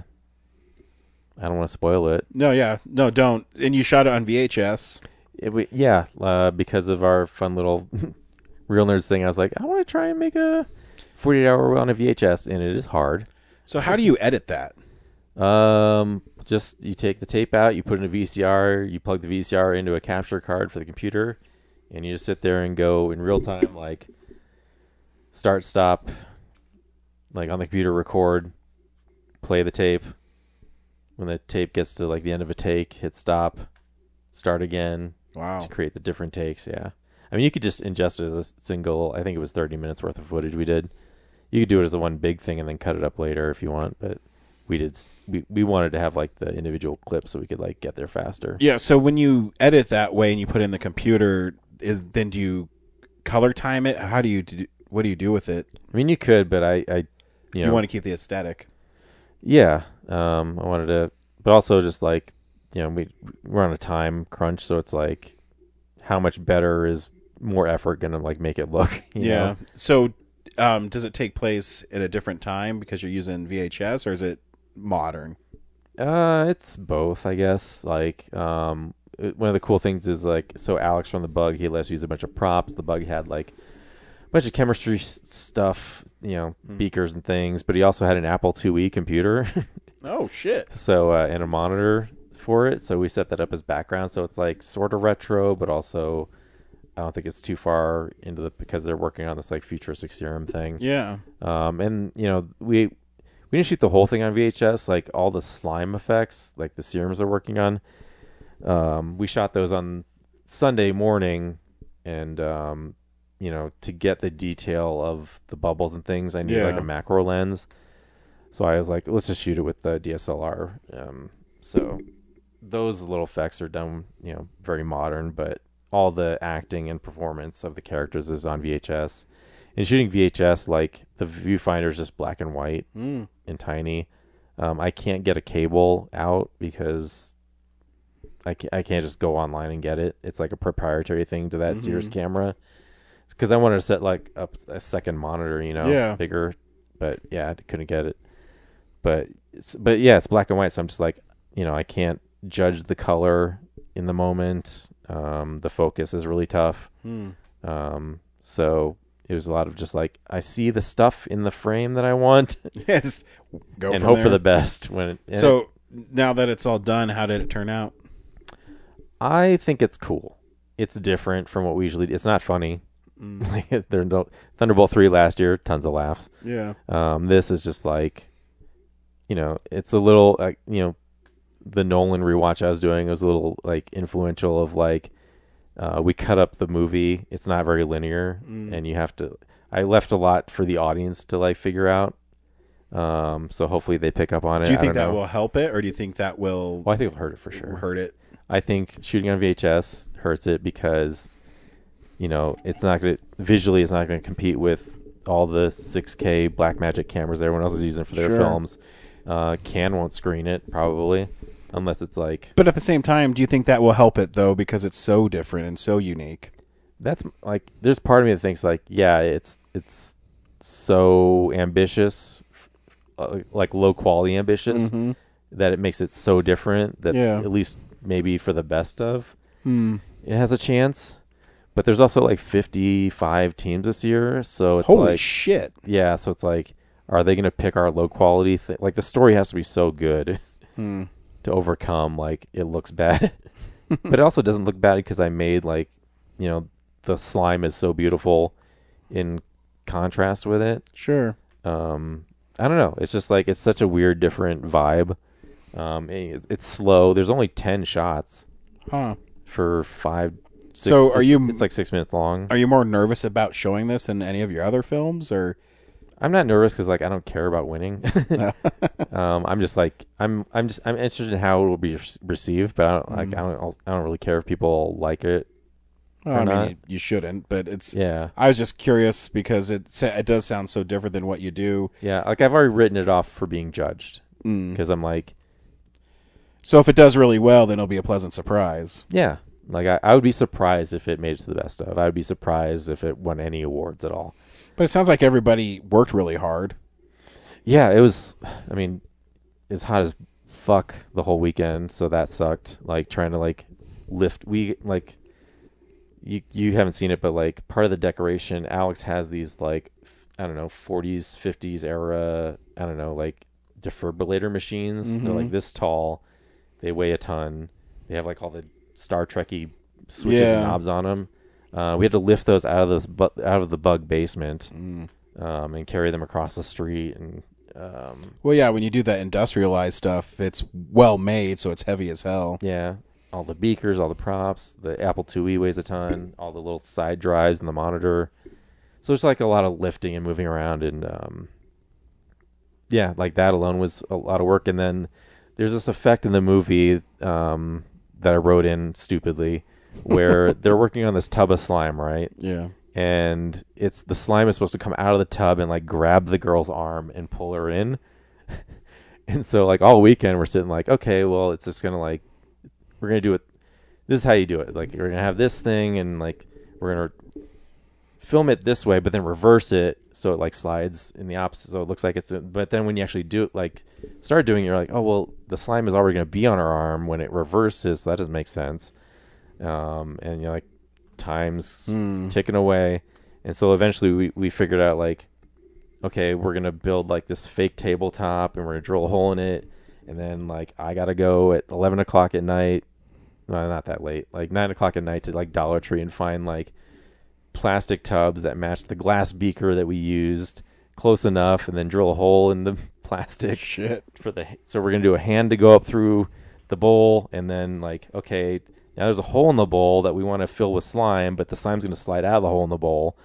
I don't want to spoil it. No, yeah, no, don't. And you shot it on V H S. It, we, yeah, uh, because of our fun little Real Nerds thing, I was like, I want to try and make a forty-eight hour on a V H S, and it is hard. So how do you edit that? Um, just you take the tape out, you put in a V C R, you plug the V C R into a capture card for the computer, and you just sit there and go in real time, like start, stop, like on the computer, record, play the tape. When the tape gets to like the end of a take, hit stop, start again. Wow. To create the different takes, yeah. I mean, you could just ingest it as a single, I think it was thirty minutes worth of footage we did. You could do it as a one big thing and then cut it up later if you want, but we did s- we, we wanted to have like the individual clips so we could like get there faster. Yeah. So when you edit that way and you put it in the computer, is then do you color time it? How do you do? What do you do with it? I mean, you could, but I, I you know, You want to keep the aesthetic. yeah. Um, I wanted to, but also just like, you know, we we're on a time crunch, so it's like, how much better is more effort gonna like make it look? You Yeah. know? So, um, does it take place at a different time because you're using V H S, or is it modern? Uh, it's both, I guess. Like, um, it- one of the cool things is like, so Alex from the Bug, he lets us use a bunch of props. The Bug had like a bunch of chemistry s- stuff, you know, Hmm. beakers and things, but he also had an Apple two E computer. Oh shit! So, uh, and a monitor for it. So we set that up as background. So it's like sort of retro, but also I don't think it's too far into the, because they're working on this like futuristic serum thing. Yeah. Um, and you know, we, we didn't shoot the whole thing on V H S, like all the slime effects, like the serums they're working on. Um, we shot those on Sunday morning, and um, you know, to get the detail of the bubbles and things, I need like Yeah. a macro lens. So I was like, let's just shoot it with the D S L R. Um, so those little effects are done, you know, very modern, but all the acting and performance of the characters is on V H S. And shooting V H S, like the viewfinder is just black and white Mm. and tiny. Um, I can't get a cable out because I can't, I can't just go online and get it. It's like a proprietary thing to that Mhm. Sears camera. Because I wanted to set like up a second monitor, you know, Yeah. bigger. But yeah, I couldn't get it. But it's, but yeah, it's black and white, so I'm just like, you know, I can't judge the color in the moment. Um, the focus is really tough. Hmm. Um, so it was a lot of just like, I see the stuff in the frame that I want. Yes. Go and from hope for there. the best. When it, and So it- now that it's all done, how did it turn out? I think it's cool. It's different from what we usually do. It's not funny. Mm. Like there no Thunderbolt three last year, tons of laughs. Yeah. Um, this is just like, you know, it's a little, uh, you know, the Nolan rewatch I was doing was a little like influential of like, uh, we cut up the movie. It's not very linear, Mm. and you have to. I left a lot for the audience to like figure out. Um, so hopefully they pick up on it. Do you I think don't that know. will help it, or do you think that will? Well, I think it'll hurt it for sure. Hurt it. I think shooting on V H S hurts it because, you know, it's not going to visually. It's not going to compete with all the six K Blackmagic cameras everyone else is using for their Sure. films. Uh, Can won't screen it probably, unless it's like. But at the same time, do you think that will help it though, because it's so different and so unique? That's like, there's part of me that thinks like, yeah, it's it's so ambitious, uh, like low quality ambitious, Mhm. that it makes it so different that Yeah. at least maybe for the best of, Hmm. it has a chance. But there's also like fifty-five teams this year, so it's Holy like shit. Yeah, so it's like, are they going to pick our low quality thing? Like the story has to be so good Hmm. to overcome like it looks bad, but it also doesn't look bad because I made like, you know, the slime is so beautiful in contrast with it. Sure. Um, I don't know. It's just like it's such a weird, different vibe. Um, it, it's slow. There's only ten shots. Huh. For five. Six, So are it's- you? It's like six minutes long. Are you more nervous about showing this than any of your other films, or? I'm not nervous because like I don't care about winning. um, I'm just like I'm I'm just I'm interested in how it will be received, but I don't like Mm. I don't I don't really care if people like it. Well, or I mean, not. you, you shouldn't, but it's. Yeah. I was just curious because it sa- it does sound so different than what you do. Yeah, like I've already written it off for being judged Mm. because I'm like, So if it does really well, then it'll be a pleasant surprise. yeah, like I, I would be surprised if it made it to the best of. I would be surprised if it won any awards at all. But it sounds like everybody worked really hard. Yeah, it was. I mean, it's hot as fuck the whole weekend, so that sucked. Like trying to like lift. We like you. You haven't seen it, but like part of the decoration, Alex has these like f- I don't know, forties, fifties era. I don't know, like defibrillator machines. They're Mhm. like this tall. They weigh a ton. They have like all the Star Trek-y switches Yeah. and knobs on them. Uh, we had to lift those out of this bu- out of the bug basement Mm. um, and carry them across the street. And um, Well, yeah, when you do that industrialized stuff, it's well made, so it's heavy as hell. yeah, all the beakers, all the props. The Apple two E weighs a ton. All the little side drives and the monitor. So it's like a lot of lifting and moving around. And um, yeah, like that alone was a lot of work. And then there's this effect in the movie um, that I wrote in stupidly, where they're working on this tub of slime, right? Yeah. And it's the slime is supposed to come out of the tub and like grab the girl's arm and pull her in. And so like all weekend we're sitting like, okay, well it's just gonna like we're gonna do it. This is how you do it. Like we're gonna have this thing and like we're gonna film it this way, but then reverse it so it like slides in the opposite. So it looks like it's. A, but then when you actually do it, like start doing it, you're like, oh well, the slime is already gonna be on her arm when it reverses. So that doesn't make sense. Um, and you're like, time's mm. ticking away, and so eventually we we figured out like, okay, we're gonna build like this fake tabletop and we're gonna drill a hole in it, and then like I gotta go at eleven o'clock at night. No, not that late. Like nine o'clock at night to like Dollar Tree and find like plastic tubs that match the glass beaker that we used close enough, and then drill a hole in the plastic. Shit. For the so we're gonna do a hand to go up through the bowl, and then like okay, now there's a hole in the bowl that we want to fill with slime, but the slime's gonna slide out of the hole in the bowl.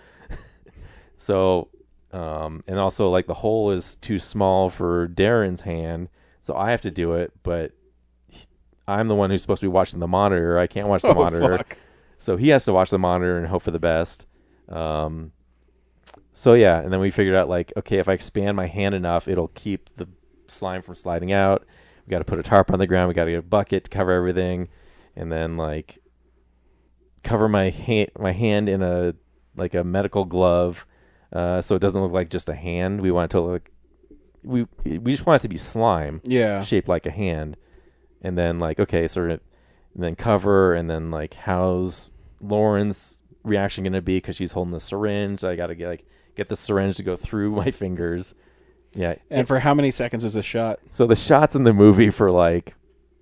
So, um, and also like the hole is too small for Darren's hand, so I have to do it, but I'm the one who's supposed to be watching the monitor. I can't watch the oh, monitor. Fuck. So he has to watch the monitor and hope for the best. Um, so yeah, and then we figured out like, okay, if I expand my hand enough, it'll keep the slime from sliding out. We got to put a tarp on the ground. We got to get a bucket to cover everything, and then like cover my hand, my hand in a like a medical glove, uh, so it doesn't look like just a hand. We want it to look, we we just want it to be slime, yeah, shaped like a hand. And then like, okay, so we're gonna, and then cover, and then like how's Lauren's reaction going to be because she's holding the syringe. I got to get like get the syringe to go through my fingers. Yeah. And for how many seconds is a shot? So the shot's in the movie for like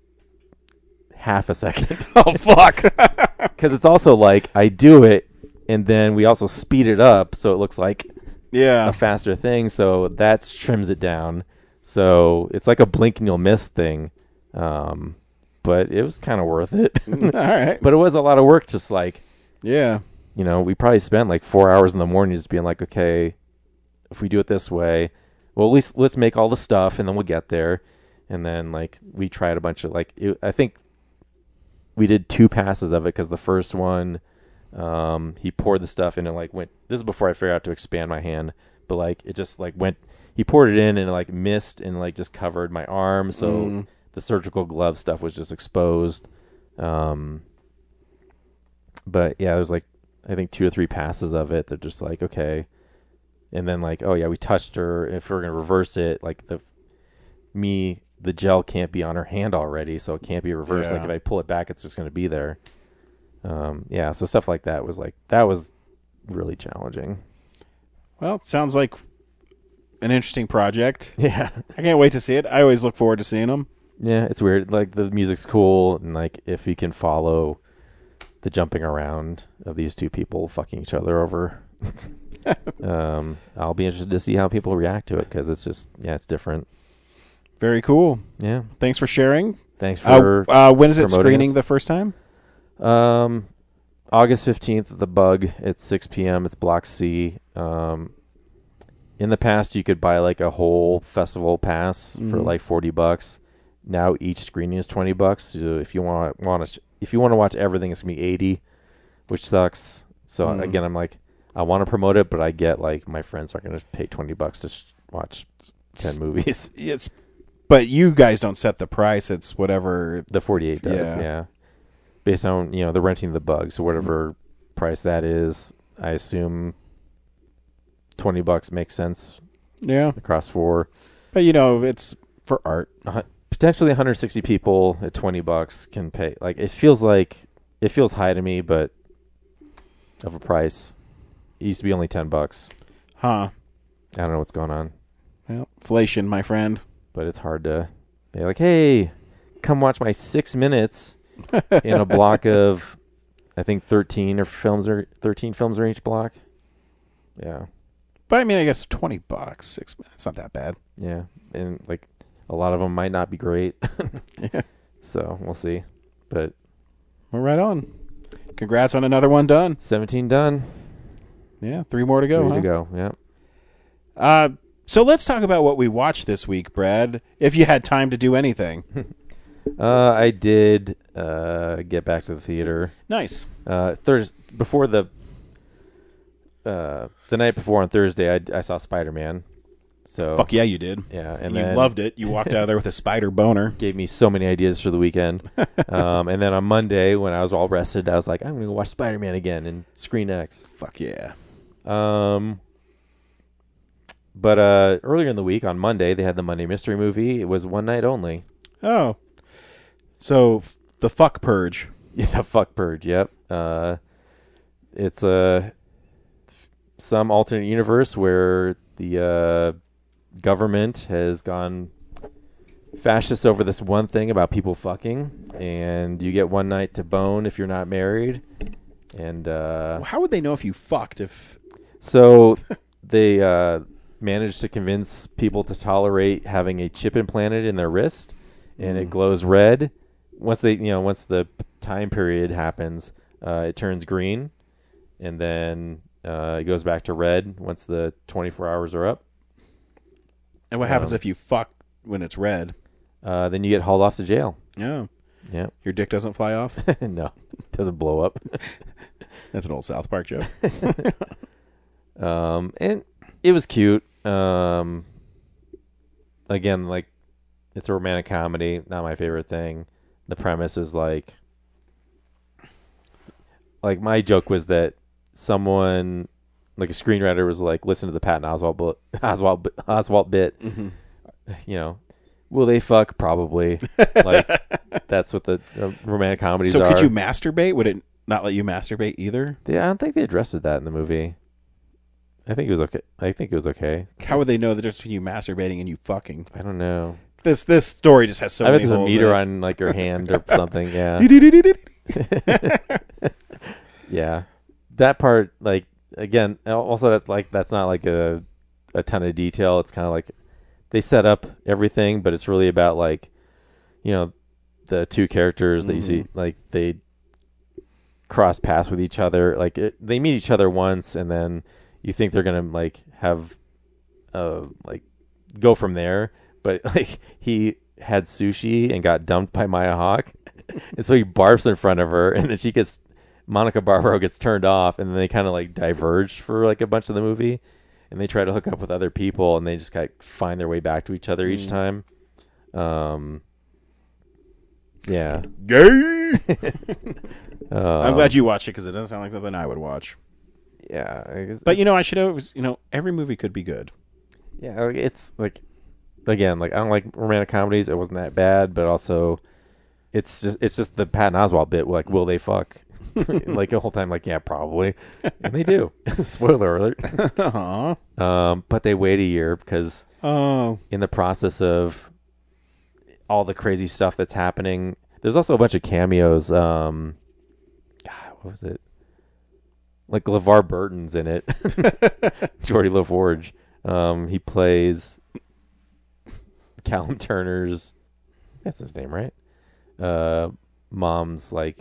half a second. Oh, fuck. Because it's also like I do it, and then we also speed it up so it looks like yeah a faster thing. So that trims it down. So it's like a blink and you'll miss thing. Um, but it was kind of worth it. All right. But it was a lot of work, just like, yeah, you know, we probably spent like four hours in the morning just being like, okay, if we do it this way, well, at least let's make all the stuff and then we'll get there. And then like we tried a bunch of like, it, I think we did two passes of it because the first one, um, he poured the stuff in and like went, this is before I figured out to expand my hand, but like it just like went, he poured it in and it like missed and like just covered my arm. So mm. the surgical glove stuff was just exposed. Um, but yeah, there's like, I think two or three passes of it. They're just like, okay. And then like, oh yeah, we touched her. If we're going to reverse it, like the, me, the gel can't be on her hand already. So it can't be reversed. Yeah. Like if I pull it back, it's just going to be there. Um, yeah. So stuff like that was like, that was really challenging. Well, it sounds like an interesting project. Yeah. I can't wait to see it. I always look forward to seeing them. Yeah, it's weird. Like the music's cool, and like if you can follow the jumping around of these two people fucking each other over, um, I'll be interested to see how people react to it because it's just yeah, it's different. Very cool. Yeah. Thanks for sharing. Thanks for. Uh, uh, when is it screening us. the first time? Um, August fifteenth. The Bug at six p.m. It's Block C. Um. In the past, you could buy like a whole festival pass mm-hmm. for like forty bucks. Now each screening is twenty bucks. So if you want want to, sh- if you want to watch everything, it's gonna be eighty, which sucks. So mm. again, I'm like, I want to promote it, but I get like my friends aren't gonna pay twenty bucks to sh- watch ten movies. It's, but you guys don't set the price. It's whatever the forty-eight does. Yeah, yeah. Based on you know the renting the Bug, so whatever mm. price that is, I assume twenty bucks makes sense. Yeah, across four. But you know, it's for art. Uh, potentially one hundred sixty people at twenty bucks can pay. Like it feels like it feels high to me, but of a price. It used to be only ten bucks. Huh. I don't know what's going on. Well, inflation, my friend. But it's hard to be like, hey, come watch my six minutes in a block of, I think thirteen or films or thirteen films are each block. Yeah. But I mean, I guess twenty bucks, six minutes, not that bad. Yeah. And like a lot of them might not be great. Yeah. So we'll see. But we're right on. Congrats on another one done. seventeen done. Yeah. Three more to go. Three huh? to go. Yeah. Uh, So let's talk about what we watched this week, Brad. If you had time to do anything. uh, I did uh, get back to the theater. Nice. Uh, Thurs before the uh, the night before on Thursday, I, I saw Spider-Man. So fuck yeah, you did. Yeah, and, and then, you loved it. You walked out of there with a spider boner. Gave me so many ideas for the weekend. um, and then on Monday, when I was all rested, I was like, I'm going to watch Spider-Man again in Screen X. Fuck yeah. Um, but uh, earlier in the week, on Monday, they had the Monday Mystery Movie. It was one night only. Oh. So, f- the fuck purge. Yeah, the fuck purge, yep. Uh, it's uh, some alternate universe where the uh, government has gone fascist over this one thing about people fucking, and you get one night to bone if you're not married. And uh, well, how would they know if you fucked if... So they uh, managed to convince people to tolerate having a chip implanted in their wrist, and Mm. it glows red. Once they, you know, once the time period happens, uh, it turns green, and then uh, it goes back to red once the twenty-four hours are up. And what happens Um, if you fuck when it's red? Uh, then you get hauled off to jail. Oh. Yeah. Your dick doesn't fly off? No, it doesn't blow up. That's an old South Park joke. um, and it was cute. Um, again, like, it's a romantic comedy, not my favorite thing. The premise is like, like my joke was that someone, like a screenwriter, was like, listen to the Patton Oswalt book, Oswalt Oswalt bit. Mm-hmm. You know, will they fuck? Probably. Like, that's what the uh, romantic comedies so are. So could you masturbate? Would it not let you masturbate either? Yeah, I don't think they addressed that in the movie. I think it was okay. I think it was okay. How would they know the difference between you masturbating and you fucking? I don't know. This this story just has so I bet many there's a holes meter in it. on like your hand or something. Yeah. Yeah. That part, like, again, also that's like that's not like a a ton of detail. It's kind of like they set up everything, but it's really about like, you know, the two characters that you see, like they cross paths with each other. Like it, they meet each other once, and then you think they're gonna like have, uh, like go from there. But like he had sushi and got dumped by Maya Hawke, and so he barfs in front of her, and then she gets Monica Barbaro gets turned off, and then they kind of like diverged for like a bunch of the movie, and they try to hook up with other people, and they just kind of find their way back to each other each Mm. time. Um, yeah, Gay. um, I'm glad you watched it because it doesn't sound like something I would watch. Yeah, I guess- But you know, I should always, you know, every movie could be good. Yeah, like, it's like, again, like I don't like romantic comedies. It wasn't that bad, but also, it's just it's just the Patton Oswalt bit. Like, will they fuck? Like the whole time, like, yeah, probably, and they do. Spoiler alert. Aww. Um, but they wait a year because oh, in the process of all the crazy stuff that's happening, there's also a bunch of cameos. Um, God, what was it? Like LeVar Burton's in it. Geordie LaForge. Um, he plays Callum Turner's. That's his name, right? Uh, mom's like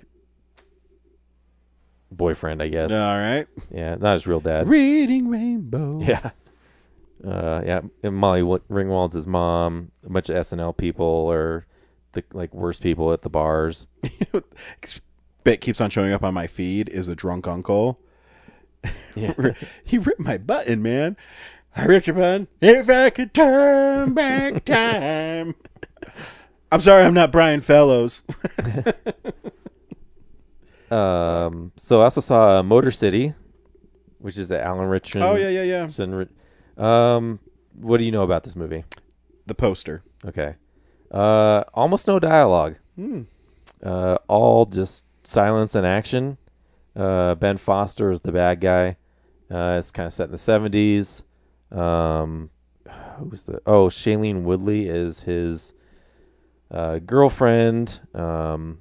boyfriend, I guess. all right. Yeah, not his real dad. Reading Rainbow. Yeah. Uh, yeah, and Molly w- Ringwald's his mom. A bunch of S N L people or the like worst people at the bars. Bit keeps on showing up on my feed is the drunk uncle. Yeah. He ripped my button, man. I ripped your button. If I could turn back time. I'm sorry, I'm not Brian Fellows. Um, so I also saw Motor City, which is the Alan Richardson. Oh, yeah, yeah, yeah. Richardson- Um, what do you know about this movie? The poster. Okay. Uh, almost no dialogue. Hmm. Uh, all just silence and action. Uh, Ben Foster is the bad guy. Uh, it's kind of set in the seventies. Um, who's the? Oh, Shailene Woodley is his uh, girlfriend. Um,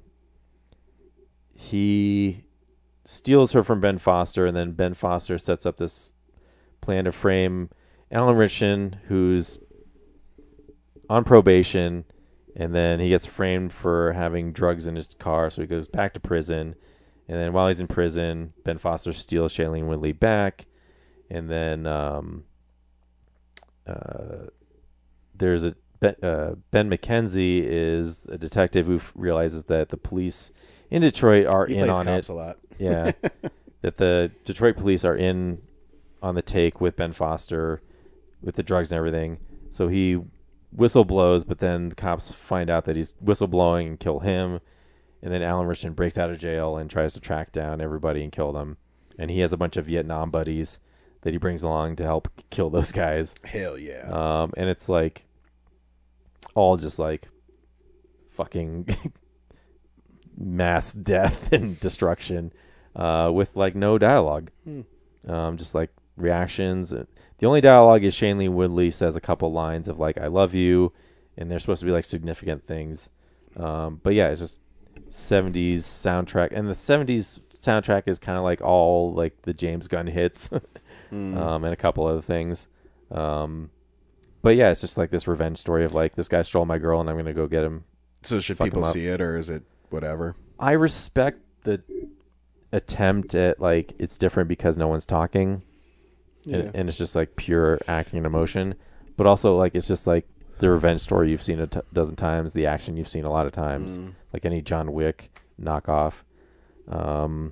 he steals her from Ben Foster, and then Ben Foster sets up this plan to frame Alan Richardson, who's on probation, and then he gets framed for having drugs in his car, so he goes back to prison. And then while he's in prison, Ben Foster steals Shailene Woodley back, and then um, uh, there's a Ben, uh, Ben McKenzie is a detective who f- realizes that the police in Detroit are He in plays on cops it. a lot. Yeah, that the Detroit police are in on the take with Ben Foster, with the drugs and everything. So he whistle blows, but then the cops find out that he's whistleblowing and kill him. And then Alan Richardson breaks out of jail and tries to track down everybody and kill them. And he has a bunch of Vietnam buddies that he brings along to help kill those guys. Hell yeah. Um, and it's like all just like fucking mass death and destruction uh, with like no dialogue. Hmm. Um, just like reactions. The only dialogue is Shailene Woodley says a couple lines of like, I love you. And they're supposed to be like significant things. Um, but yeah, it's just seventies soundtrack. And the seventies soundtrack is kind of like all like the James Gunn hits mm. um, and a couple other things. Um, but yeah, it's just like this revenge story of like, this guy stole my girl and I'm going to go get him. So should people see it, or is it whatever? I respect the attempt at like, it's different because no one's talking. Yeah. And, and it's just like pure acting and emotion. But also like, it's just like the revenge story you've seen a t- dozen times, the action you've seen a lot of times, Mm. like any John Wick knockoff. Um,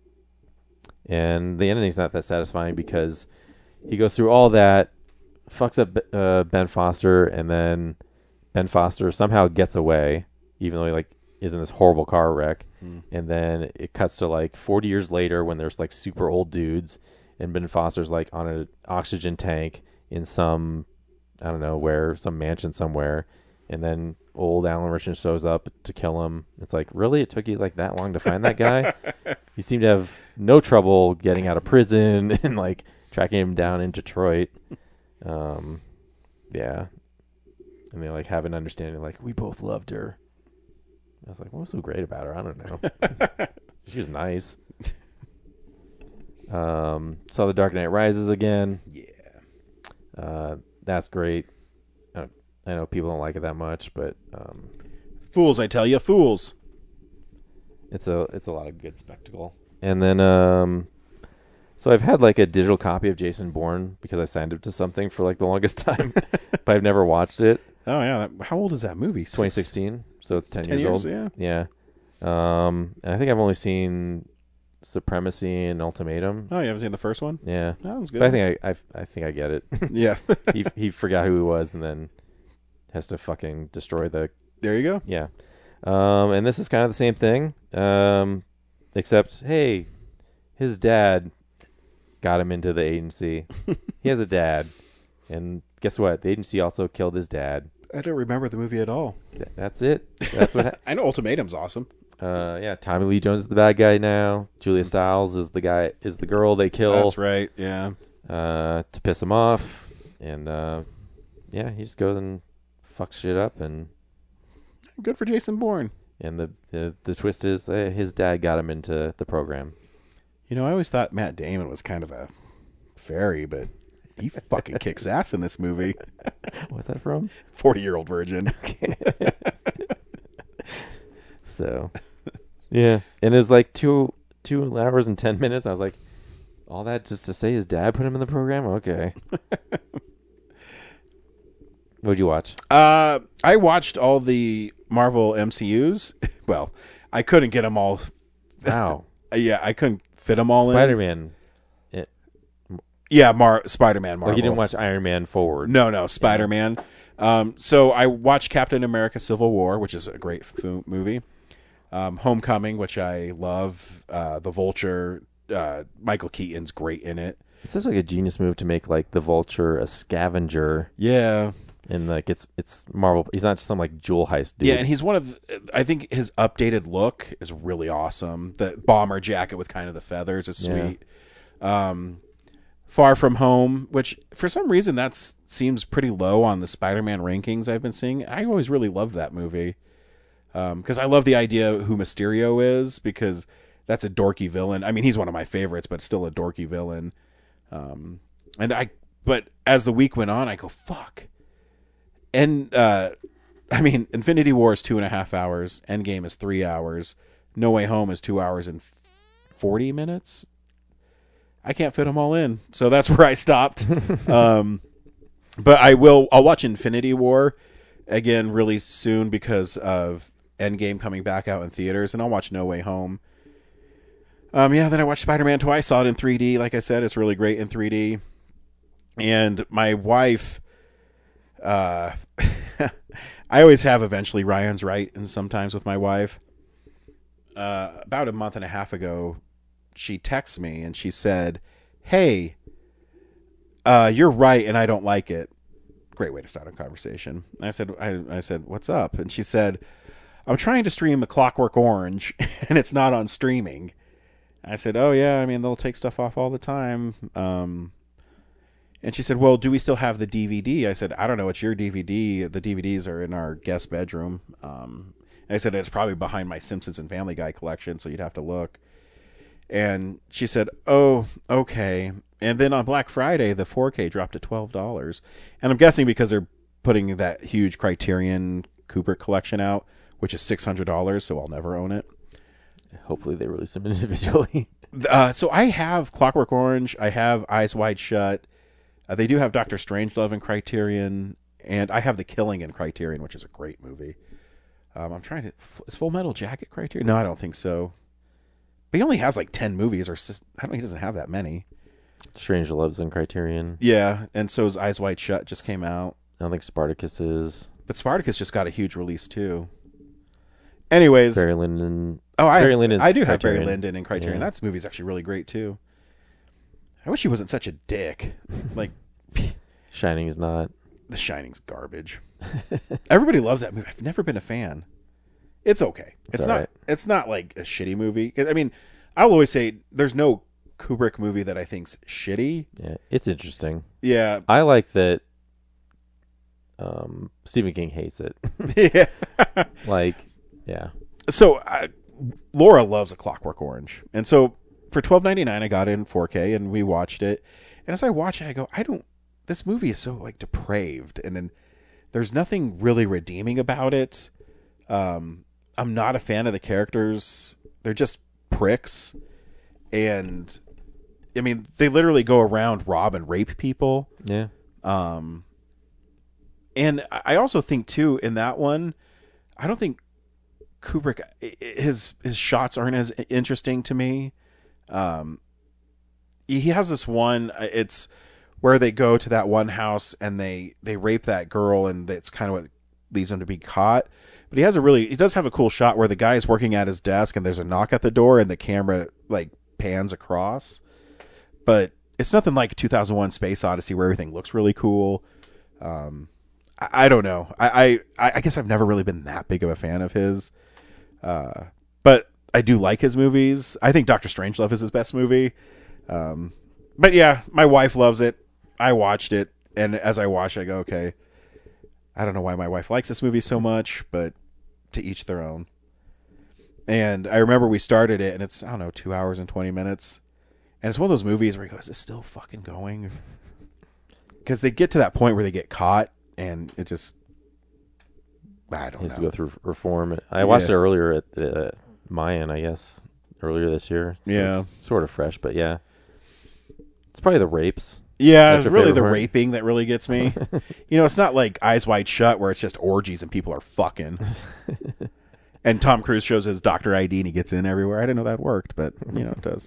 and the ending's not that satisfying because he goes through all that, fucks up uh, Ben Foster, and then Ben Foster somehow gets away, even though he like is in this horrible car wreck. Mm. And then it cuts to like forty years later when there's like super old dudes, and Ben Foster's like on an oxygen tank in some, I don't know where, some mansion somewhere. And then old Alan Richardson shows up to kill him. It's like, really? It took you like that long to find that guy? You seem to have no trouble getting out of prison and like tracking him down in Detroit. Um, yeah. And they like have an understanding like, we both loved her. I was like, what was so great about her? I don't know. She was nice. Um, saw The Dark Knight Rises again. Yeah. Uh, that's great. I, I know people don't like it that much, but um, fools, I tell you, fools. It's a it's a lot of good spectacle. And then, um, so I've had like a digital copy of Jason Bourne because I signed up to something for like the longest time, but I've never watched it. Oh yeah, that, how old is that movie? twenty sixteen, so it's ten, ten years, years old. Yeah, yeah. Um, and I think I've only seen Supremacy and Ultimatum. Oh, you haven't seen the first one? Yeah, that was good. But I think I, I, I think I get it. Yeah, he he forgot who he was and then has to fucking destroy the. There you go. Yeah, um, and this is kind of the same thing, um, except hey, his dad got him into the agency. He has a dad, and guess what? The agency also killed his dad. I don't remember the movie at all. Th- that's it. That's what. Ha- I know Ultimatum's awesome. Uh, yeah, Tommy Lee Jones is the bad guy now. Julia Stiles is the guy, is the girl they kill. That's right. Yeah. Uh, to piss him off, and uh, yeah, he just goes and fucks shit up, and good for Jason Bourne. And the the, the twist is uh, his dad got him into the program. You know, I always thought Matt Damon was kind of a fairy, but he fucking kicks ass in this movie. What's that from? forty-Year-Old Virgin. Okay. So, yeah, and it's like two two hours and ten minutes. I was like, all that just to say his dad put him in the program? Okay. What'd you watch? Uh, I watched all the Marvel M C Us. Well, I couldn't get them all. Wow. Yeah, I couldn't fit them all Spider-Man. in. It, yeah, Mar- Spider-Man Marvel. Like you didn't watch Iron Man Forward. No, no, Spider-Man. Yeah. Um, so I watched Captain America Civil War, which is a great f- movie. Um, Homecoming, which I love. Uh, the Vulture. Uh, Michael Keaton's great in it. It's such like a genius move to make like the Vulture a scavenger. Yeah. And like it's it's Marvel. He's not just some like jewel heist dude. Yeah, and he's one of. The, I think his updated look is really awesome. The bomber jacket with kind of the feathers is sweet. Yeah. Um, Far From Home, which for some reason that seems pretty low on the Spider-Man rankings I've been seeing. I always really loved that movie because um, I love the idea of who Mysterio is, because that's a dorky villain. I mean, he's one of my favorites, but still a dorky villain. Um, and I, but as the week went on, I go fuck. And uh, I mean, Infinity War is two and a half hours. Endgame is three hours. No Way Home is two hours and forty minutes. I can't fit them all in, so that's where I stopped. um, But I will. I'll watch Infinity War again really soon because of Endgame coming back out in theaters, and I'll watch No Way Home. Um, yeah. Then I watched Spider-Man twice. Saw it in three D. Like I said, it's really great in three D. And my wife, uh, I always have eventually Ryan's right, and sometimes with my wife. Uh, about a month and a half ago, she texted me and she said, "Hey, uh, you're right, and I don't like it." Great way to start a conversation. I said, I, I said, "What's up?" And she said, "I'm trying to stream A Clockwork Orange, and it's not on streaming." I said, "Oh yeah, I mean they'll take stuff off all the time." Um, and she said, "Well, do we still have the D V D?" I said, "I don't know. It's your D V D. The D V Ds are in our guest bedroom." Um, and I said, "It's probably behind my Simpsons and Family Guy collection, so you'd have to look." And she said, "Oh, okay." And then on Black Friday, the four K dropped to twelve dollars. And I'm guessing because they're putting that huge Criterion Kubrick collection out, which is six hundred dollars, so I'll never own it. Hopefully they release them individually. uh, so I have Clockwork Orange. I have Eyes Wide Shut. Uh, they do have Doctor Strangelove in Criterion. And I have The Killing in Criterion, which is a great movie. Um, I'm trying to... Is Full Metal Jacket Criterion? No, I don't think so. But he only has like ten movies, or I don't. He doesn't have that many. Strange Love's in Criterion. Yeah, and so is Eyes Wide Shut. Just came out. I don't think Spartacus is. But Spartacus just got a huge release too. Anyways, Barry Lyndon. Oh, I Barry Lyndon's I do have Criterion. Barry Lyndon in Criterion. Yeah. That movie's actually really great too. I wish he wasn't such a dick. Like, Shining is not. The Shining's garbage. Everybody loves that movie. I've never been a fan. It's okay. It's, It's not. alright. It's not like a shitty movie. I mean, I'll always say there's no Kubrick movie that I think's shitty. Yeah, it's interesting. Yeah, I like that. Um, Stephen King hates it. yeah. Like, yeah. So I, Laura loves A Clockwork Orange, and so for twelve ninety-nine, I got it in four K and we watched it. And as I watch it, I go, I don't. This movie is so like depraved, and then there's nothing really redeeming about it. Um, I'm not a fan of the characters. They're just pricks, and I mean, they literally go around, rob and rape people. Yeah. Um, and I also think too in that one, I don't think Kubrick his his shots aren't as interesting to me. Um, he has this one. It's where they go to that one house and they they rape that girl, and it's kind of what leads them to be caught. But he has a really he does have a cool shot where the guy is working at his desk and there's a knock at the door and the camera like pans across. But it's nothing like two thousand one Space Odyssey where everything looks really cool. Um, I, I don't know. I, I I guess I've never really been that big of a fan of his. Uh, but I do like his movies. I think Doctor Strangelove is his best movie. Um, but yeah, my wife loves it. I watched it, and as I watched it, I go, okay, I don't know why my wife likes this movie so much, but to each their own. And I remember we started it, and it's, I don't know, two hours and twenty minutes. And it's one of those movies where you go, is it still fucking going? Because they get to that point where they get caught, and it just, I don't He has know. to go through reform. I watched Yeah. it earlier at the Mayan, I guess, earlier this year. So Yeah. it's sort of fresh, but yeah. It's probably the rapes. Yeah, That's it's her really favorite the part. raping that really gets me. You know, it's not like Eyes Wide Shut where it's just orgies and people are fucking. And Tom Cruise shows his doctor I D and he gets in everywhere. I didn't know that worked, but you know it does.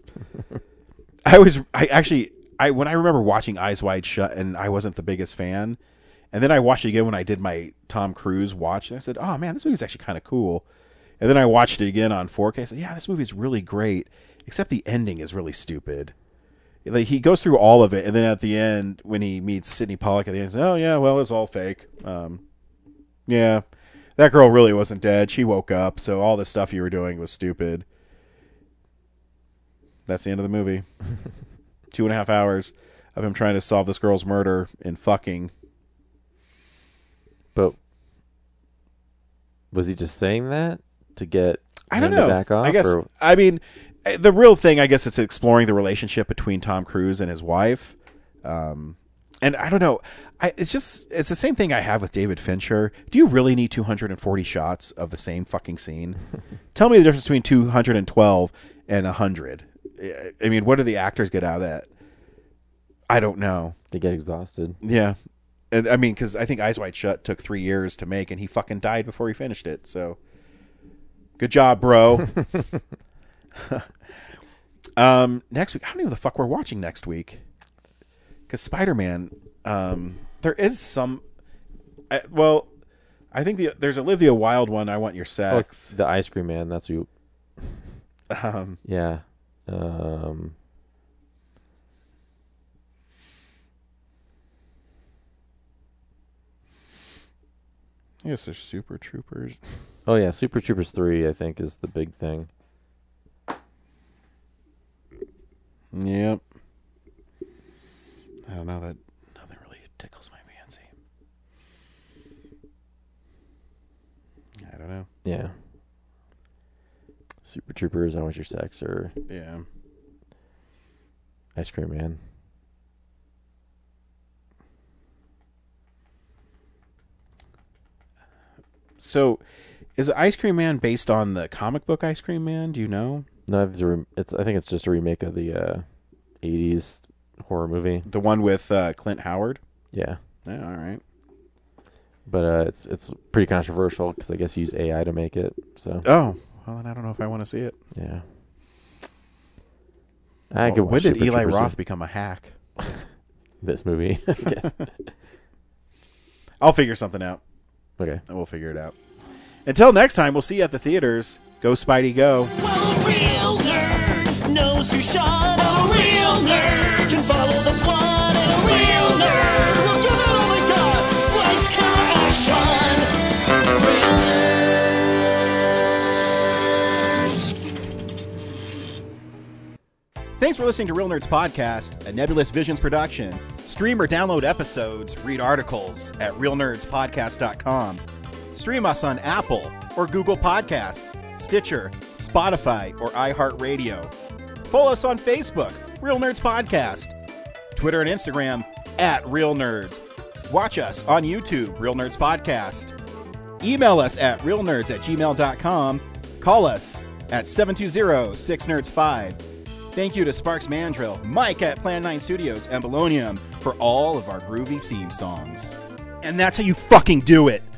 I always, I actually, I when I remember watching Eyes Wide Shut and I wasn't the biggest fan, and then I watched it again when I did my Tom Cruise watch, and I said, "Oh man, this movie's actually kind of cool." And then I watched it again on four K. I said, "Yeah, this movie's really great, except the ending is really stupid." Like he goes through all of it, and then at the end, when he meets Sidney Pollack at the end, he says, "Oh yeah, well it's all fake." Um, yeah, that girl really wasn't dead. She woke up, so all the stuff you were doing was stupid. That's the end of the movie. Two and a half hours of him trying to solve this girl's murder and fucking. But was he just saying that to get I don't him to know. back off? I guess. or- I mean, the real thing, I guess, it's exploring the relationship between Tom Cruise and his wife. Um, and I don't know. I, it's just it's the same thing I have with David Fincher. Do you really need two hundred forty shots of the same fucking scene? Tell me the difference between two hundred twelve and one hundred. I mean, what do the actors get out of that? I don't know. They get exhausted. Yeah. And I mean, because I think Eyes Wide Shut took three years to make, and he fucking died before he finished it. So, good job, bro. um, next week, I don't know what the fuck we're watching next week. Because Spider-Man, um, there is some. I, well, I think the, there's Olivia Wilde one. I Want Your Oh, Sex. it's the Ice Cream Man. That's you. Um, yeah. Um. I guess there's Super Troopers. Oh yeah, Super Troopers three. I think is the big thing. Yep. I don't know, that nothing really tickles my fancy. I don't know. Yeah. Super Troopers, I Want Your Sex, or yeah, Ice Cream Man. So, is Ice Cream Man based on the comic book Ice Cream Man? Do you know? No, it's, a re- it's I think it's just a remake of the uh, eighties horror movie. The one with uh, Clint Howard? Yeah. Yeah, all right. But uh, it's it's pretty controversial because I guess you use A I to make it. So. Oh, well, then I don't know if I want to see it. Yeah. I well, could when watch did Super Eli Troopers Roth too. become a hack? This movie, I guess. I'll figure something out. Okay. And we'll figure it out. Until next time, we'll see you at the theaters. Go, Spidey, go. Well, a real nerd knows who shot. A real nerd can follow the plot. And a real nerd will give it all they got. Lights, camera, action. Real nerds. Thanks for listening to Real Nerds Podcast, a Nebulous Visions production. Stream or download episodes, read articles at real nerds podcast dot com. Stream us on Apple or Google Podcast, Stitcher, Spotify, or iHeartRadio. Follow us on Facebook, Real Nerds Podcast. Twitter and Instagram, at Real Nerds. Watch us on YouTube, Real Nerds Podcast. Email us at realnerds at gmail dot com. Call us at seven two zero, six nerds five. Thank you to Sparks Mandrill, Mike at Plan nine Studios, and Bolognium for all of our groovy theme songs. And that's how you fucking do it!